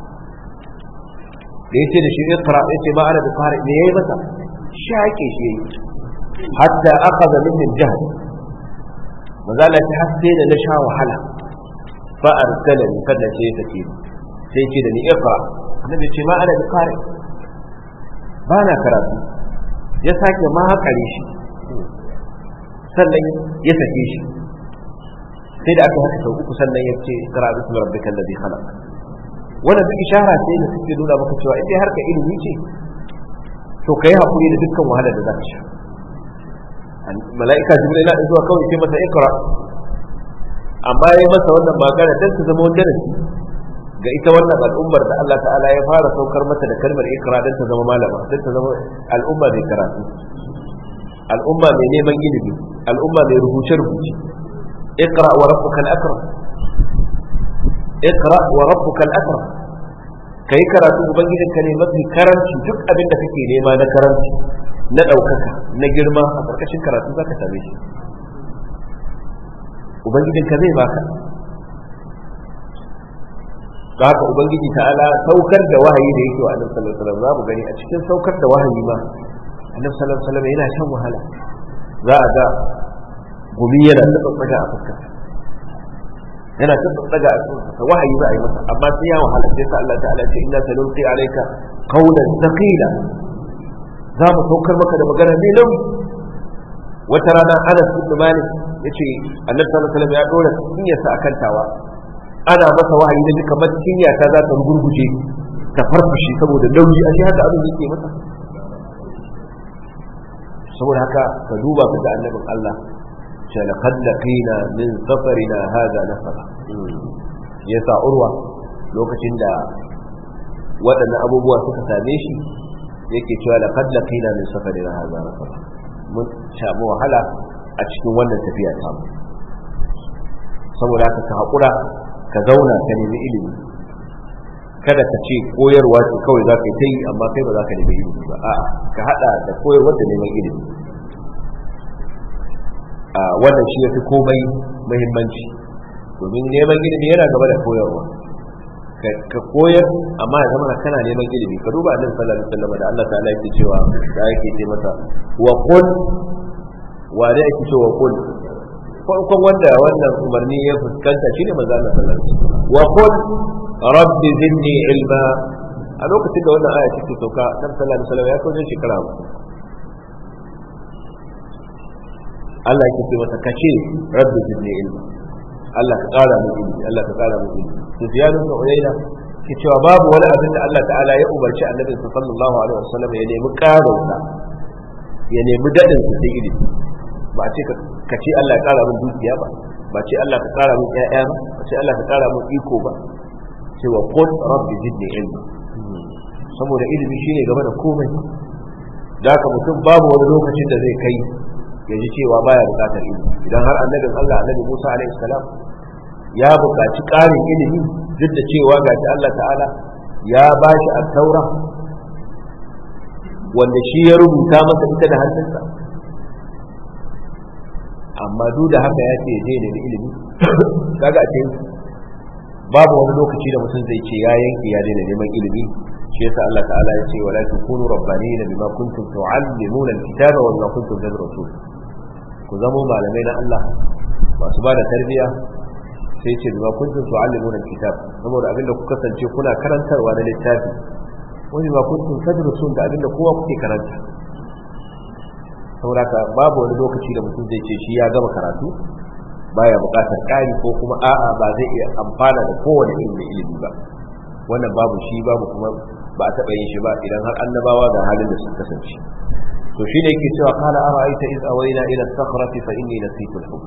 da yace da shi iqra, yace ma ana biqari, ne yayi masa shake shi yayi hatta akhadha min al-jahl, mazala ta haske da na sha wahala fa arsalani kada sai take sai ce da ni iqra, annabi ce ma ana biqari, ba na karatu, ya sake ma hakare shi sannan ya sake shi, sai da aka haka sau uku sannan ya ce iqra bismi rabbikal ladhi khalaq. Wannan duk ishara ce da suke nuna maka cewa in dai harka ilimi ce to kai hakuri da dukkan wahalar da za ka sha. Mala'ika Jibril yana zuwa kawai ce masa ikra, amma yayi masa wannan magana dan ta zama wani darasi ga ita wannan al'ummar da Allah ta'ala ya fara saukar mata da kalmar ikra dan ta zama malama, dan ta zama al'umma mai karatu, al'umma mai neman ilimi, al'umma mai rubuce rubuce. Iqra wa rabbukal akram, iqra wa rabbukal akram, kai karatu ubangijinka ne mafi karanci, duk abin da kake nema na karanci, na ɗaukaka, na girma a ƙarƙashin karatu za ka same shi, ubangijinka zai baka. Ga haka ubangiji ta'ala saukar da wahayi da yake wa annabi sallallahu alaihi wasallam, za mu gani a cikin saukar da wahayi ma annabi sallallahu alaihi wasallam yana shan wahala, za a ga gumi yana tsattsaga a fuskar, yana tsattsaga a fuskar, wahayi za a yi masa amma sai ya wahala, sai sa Allah ta'ala ce inna sanulqi alayka qawlan thaqila, za mu saukar maka da magana mai nauyi. Wata rana Anas ibn Malik yace annabi sallallahu alaihi wasallam ya dora cinyarsa akan tawa, ana masa wahayi da duka kamar cinya ta za ta gurguje ta farfashi saboda nauyi, a shi haka abin yake masa. Saboda haka ka duba ka ga annabin Allah ce laqad laqina min safarina hada nasaba, yasa urwa lokacin da waɗannan abubuwa suka same shi yake cewa laqad laqina min safarina hada nasaba, mun samu wahala a cikin wannan tafiya ta mu. Saboda haka ka haƙura ka zauna ka nemi ilimi, kada ka ce koyarwa ce kawai za ka yi ta yi amma kai ba za ka nemi ilimi ba, a'a ka haɗa da koyarwa da neman ilimi. a wannan shi ya fi komai muhimmanci, domin neman ilimi yana gaba da koyarwa. Ka koyar amma ya zama kana neman ilimi. Ka duba annabi sallallahu alaihi wasallam da Allah ta'ala yake cewa da yake ce masa wa qul, wa da yake cewa qul, farkon wanda wannan umarni ya fuskanta shine manzo Allah sallallahu alaihi wasallam. Wa qul rabbi zidni ilma, a lokacin da wannan aya take sauka annabi sallallahu alaihi wasallam ya kawo shekara ba. Allah yake ce masa kace rabbi zidni ilma, Allah ka ƙara mu ilimi, Allah ka ƙara mu ilimi. Sufyan ibn Uyayna ke cewa babu wani abin da Allah ta'ala ya umarci annabi sallallahu alaihi wasallam ya nemi ƙarin sa, ya nemi dadin sa sai ilimi. Ba ce ka ce Allah ya ƙara min dukiya ba, ba ce Allah ka ƙara min ƴaƴa ba, ba ce Allah ka ƙara min iko ba, cewa qul rabbi zidni ilma, saboda ilimi shine gaba da komai. Da haka mutum babu wani lokacin da zai kai ya ji cewa baya bukatar ilimi. Idan har annabin Allah annabi Musa alaihi salam ya bukaci ƙarin ilimi, duk da cewa gashi Allah ta'ala ya ba shi at-taura wanda shi ya rubuta masa ita da hannunsa, amma duk da haka ya ce ya je nemi ilimi. Kaga a ce babu wani lokaci da mutum zai ce ya yanke ya daina neman ilimi. Shi yasa Allah ta'ala ya ce wala takunu rabbanina bima kuntum tu'allimuna al-kitaba wa bima kuntum tadrusun, ku zama malamai na Allah masu ba da tarbiyya sai ce ba kuntum tu'allimuna alkitab saboda abinda kuka kasance kuna karantarwa na littafi wani ba kuntum tadrusun da abinda kowa kuke karanta saboda babu wani lokaci da mutum zai ce shi ya gama karatu baya buƙatar ƙari ko kuma a'a ba zai iya amfana da kowane irin ilimi ba wannan babu shi babu kuma ba a taɓa yin shi ba idan har annabawa ga halin da suka kasance to shine yake cewa qala ara'aita iz awayna ila as-sakhrati fa inni nasitu al-hut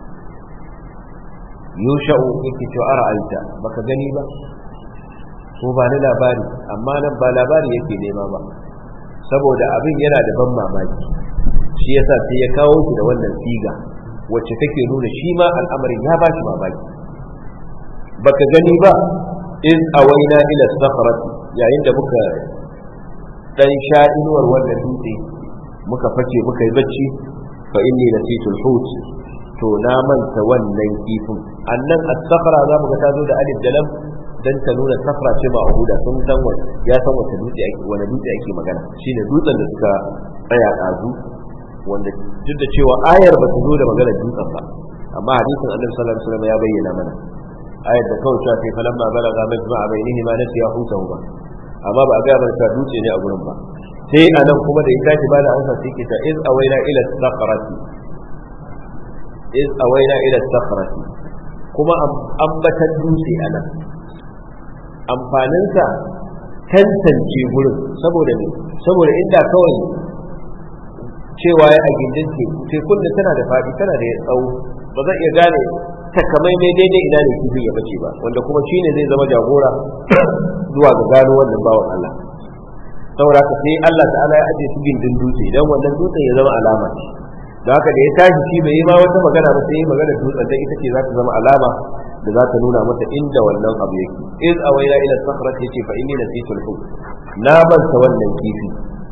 yusha'u yake cewa ara'aita baka gani ba ko ba ni labari amma nan ba labari yake nema ba saboda abin yana da ban mamaki shi yasa sai ya kawo shi da wannan siga wacce take nuna shi ma al'amarin ya ba shi mamaki baka gani ba iz awaina ila as-sakhrati yayin da muka dan sha inuwar wannan dutse muka fake muka yi bacci fa inni nasitu al-hut to na manta wannan kifin annan as-sakhra za mu ga ta zo da alif da lam dan ta nuna safra ce ba abuda sun san wani ya san wata dutse ake wani dutse ake magana shine dutsen da suka tsaya dazu wanda duk da cewa ayar ba ta zo da magana dutsen ba amma hadisin annabi sallallahu alaihi wasallam ya bayyana mana ayar da kawai cewa kai falamma balaga majma'a bainihi ma nasiya hutahu ba amma ba a ga ba ta dutse ne a gurin ba sai anan kuma da ya tashi ba da amsa sai ke ta iz awaina ila as-sakhrati iz awaina ila as-sakhrati kuma ambatan dutse anan amfaninsa tantance gurin saboda ne saboda inda kawai cewa ya a gindin teku tekun da tana da faɗi tana da tsawo ba zan iya gane takamaimai daidai ina ne kifin ya bace ba wanda kuma shine zai zama jagora zuwa ga gano wannan bawan Allah saboda haka sai Allah ta'ala ya aje su gindin dutse dan wannan dutsen ya zama alama ce da haka da ya tashi shi bai yi ma wata magana ba sai ya magana dutsen dan ita ce za ta zama alama da za ta nuna mata inda wannan abu yake iz awaina ila sakhrati yace fa inni nasitu al-hut na banta wannan kifi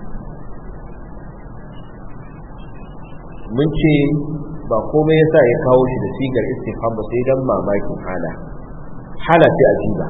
mun ce ba komai yasa ya kawo shi da sigar istifham ba sai dan mamakin hala hala ce ajiba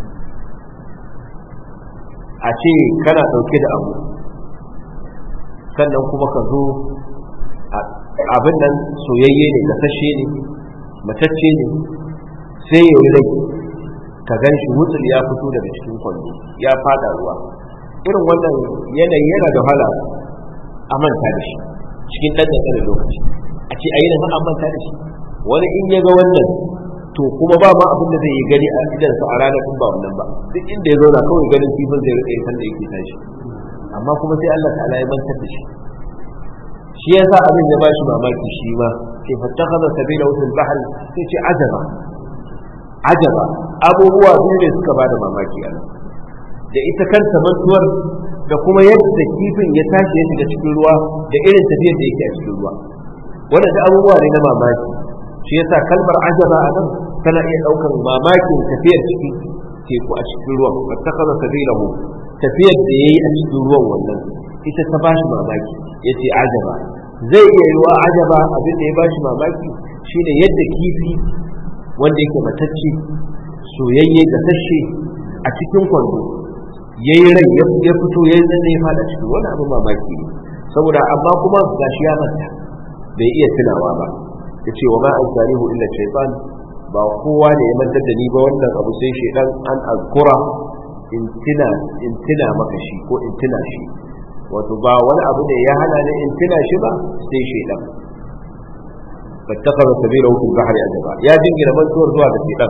a ce kana dauke da abu sannan kuma ka zo abin nan soyayye ne gasashe ne matacce ne sai ya rai ka gan shi wutsul ya fito daga cikin kwando ya fada ruwa irin wannan yanayi yana da wahala a manta da shi cikin ɗan da lokaci a ce a yi nan an manta da shi wani in ya ga wannan to kuma ba ma abin da zai yi gani a idansa a ranar in ba wannan ba duk inda ya zauna kawai ganin kifin zai rike san da yake tashi amma kuma sai Allah ta'ala ya mantar da shi shi yasa abin ya bashi mamaki shi ma sai fattakhadha sabila fil bahr sai ce ajaba ajaba abubuwa biyu ne suka bada mamaki a nan da ita kanta mantuwar da kuma yadda kifin ya tashi ya shiga cikin ruwa da irin tafiyar da yake a cikin ruwa wannan da abubuwa ne na mamaki shi yasa kalmar ajaba a nan tana iya daukar mamakin tafiyar cikin teku a cikin ruwan fattakhadha sabilahu tafiyar da yayi a cikin ruwan wannan ita ta bashi mamaki yace ajaba zai iya yiwa ajaba abin da ya bashi mamaki shine yadda kifi wanda yake matacce soyayye da tashe a cikin kwando yayi rai ya fito yayi zanne ya fada cikin wani abu mamaki ne saboda amma kuma gashi ya manta bai iya tunawa ba yace wa ma ansarihu illa shaytan ba kowa ne ya mantar da ni ba wannan abu sai shaydan an azkura in tuna in tuna maka shi ko in tuna shi wato ba wani abu da ya hana ni in tuna shi ba sai shaydan fattakaza sabilahu fil bahri ajaba ya jingina mantuwar zuwa da shaydan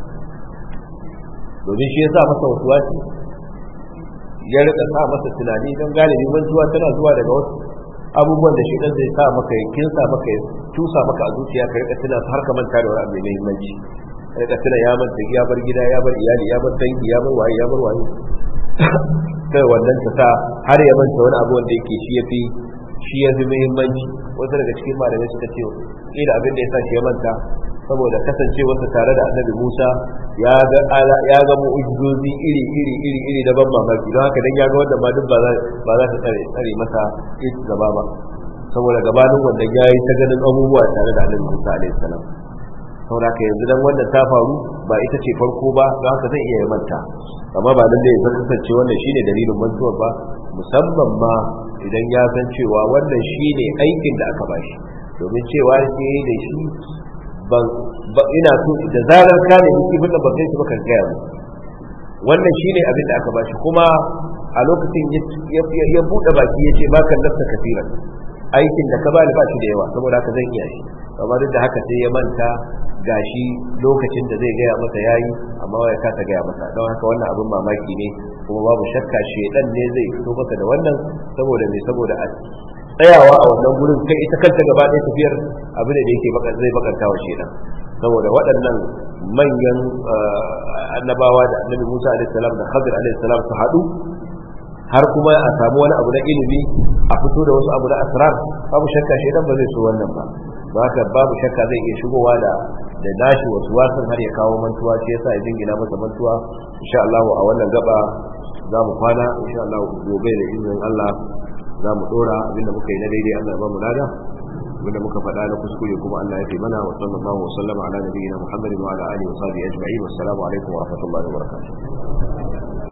domin shi yasa masa wasuwasi ya rika sa masa tunani don galibi mantuwa tana zuwa daga wasu abubuwan da shaydan zai sa maka ya kinsa maka ya tusa maka a zuciya ka rika tuna har ka manta da wani abu mai muhimmanci rika tuna ya manta ya bar gida ya bar iyali ya bar dangi ya bar waye ya bar waye sai wannan ta sa har ya manta wani abu wanda yake shi yafi shi yafi muhimmanci wasu daga cikin malamai suka ce kila abin da ya sa shi ya manta saboda kasancewarsa tare da annabi Musa ya ga ya ga mu'ujizozi iri iri iri iri da ban mamaki don haka dan ya ga wanda ma duk ba za ba za ta tsare tsare masa ita gaba ba saboda gabanin wanda ya yi ta ganin abubuwa tare da annabi Musa alaihi salam saboda haka yanzu dan wannan ta faru ba ita ce farko ba don haka zai iya manta amma ba nan da ya kasance wannan shine dalilin mantuwar ba musamman ma idan ya san cewa wannan shine aikin da aka bashi domin cewa sai da shi ban ina so da zarar ka ne kifin da ban kai shi ba kan gaya mu wannan shine abin da aka bashi kuma a lokacin ya buɗe baki ya ce baka lafta kafiran aikin da ka bani ba shi da yawa saboda haka zan iya shi amma duk da haka sai ya manta gashi lokacin da zai gaya masa yayi amma ya kasa gaya masa don haka wannan abin mamaki ne kuma babu shakka shedan ne zai fito maka da wannan saboda me saboda a tsayawa a wannan gurin kai ita kanta gaba ɗaya tafiyar abin da yake baka zai bakanta wa shedan saboda waɗannan manyan annabawa da annabi Musa alaihi salam da Khadir alaihi salam su haɗu har kuma a samu wani abu na ilimi a fito da wasu abu na asrar babu shakka shedan ba zai so wannan ba ba haka babu shakka zai iya shigowa da da nashi wasu wasan har ya kawo mantuwa shi yasa ya dingina masa mantuwa insha Allah a wannan gaba za mu kwana insha Allah gobe da izinin Allah za mu dora abinda muka yi na daidai Allah ya ba mu lada abinda muka faɗa na kuskure kuma Allah ya fi mana wa sallallahu wa sallama ala nabiyyina Muhammadin wa ala alihi wa sahbihi ajma'in wassalamu alaikum wa rahmatullahi wa barakatuh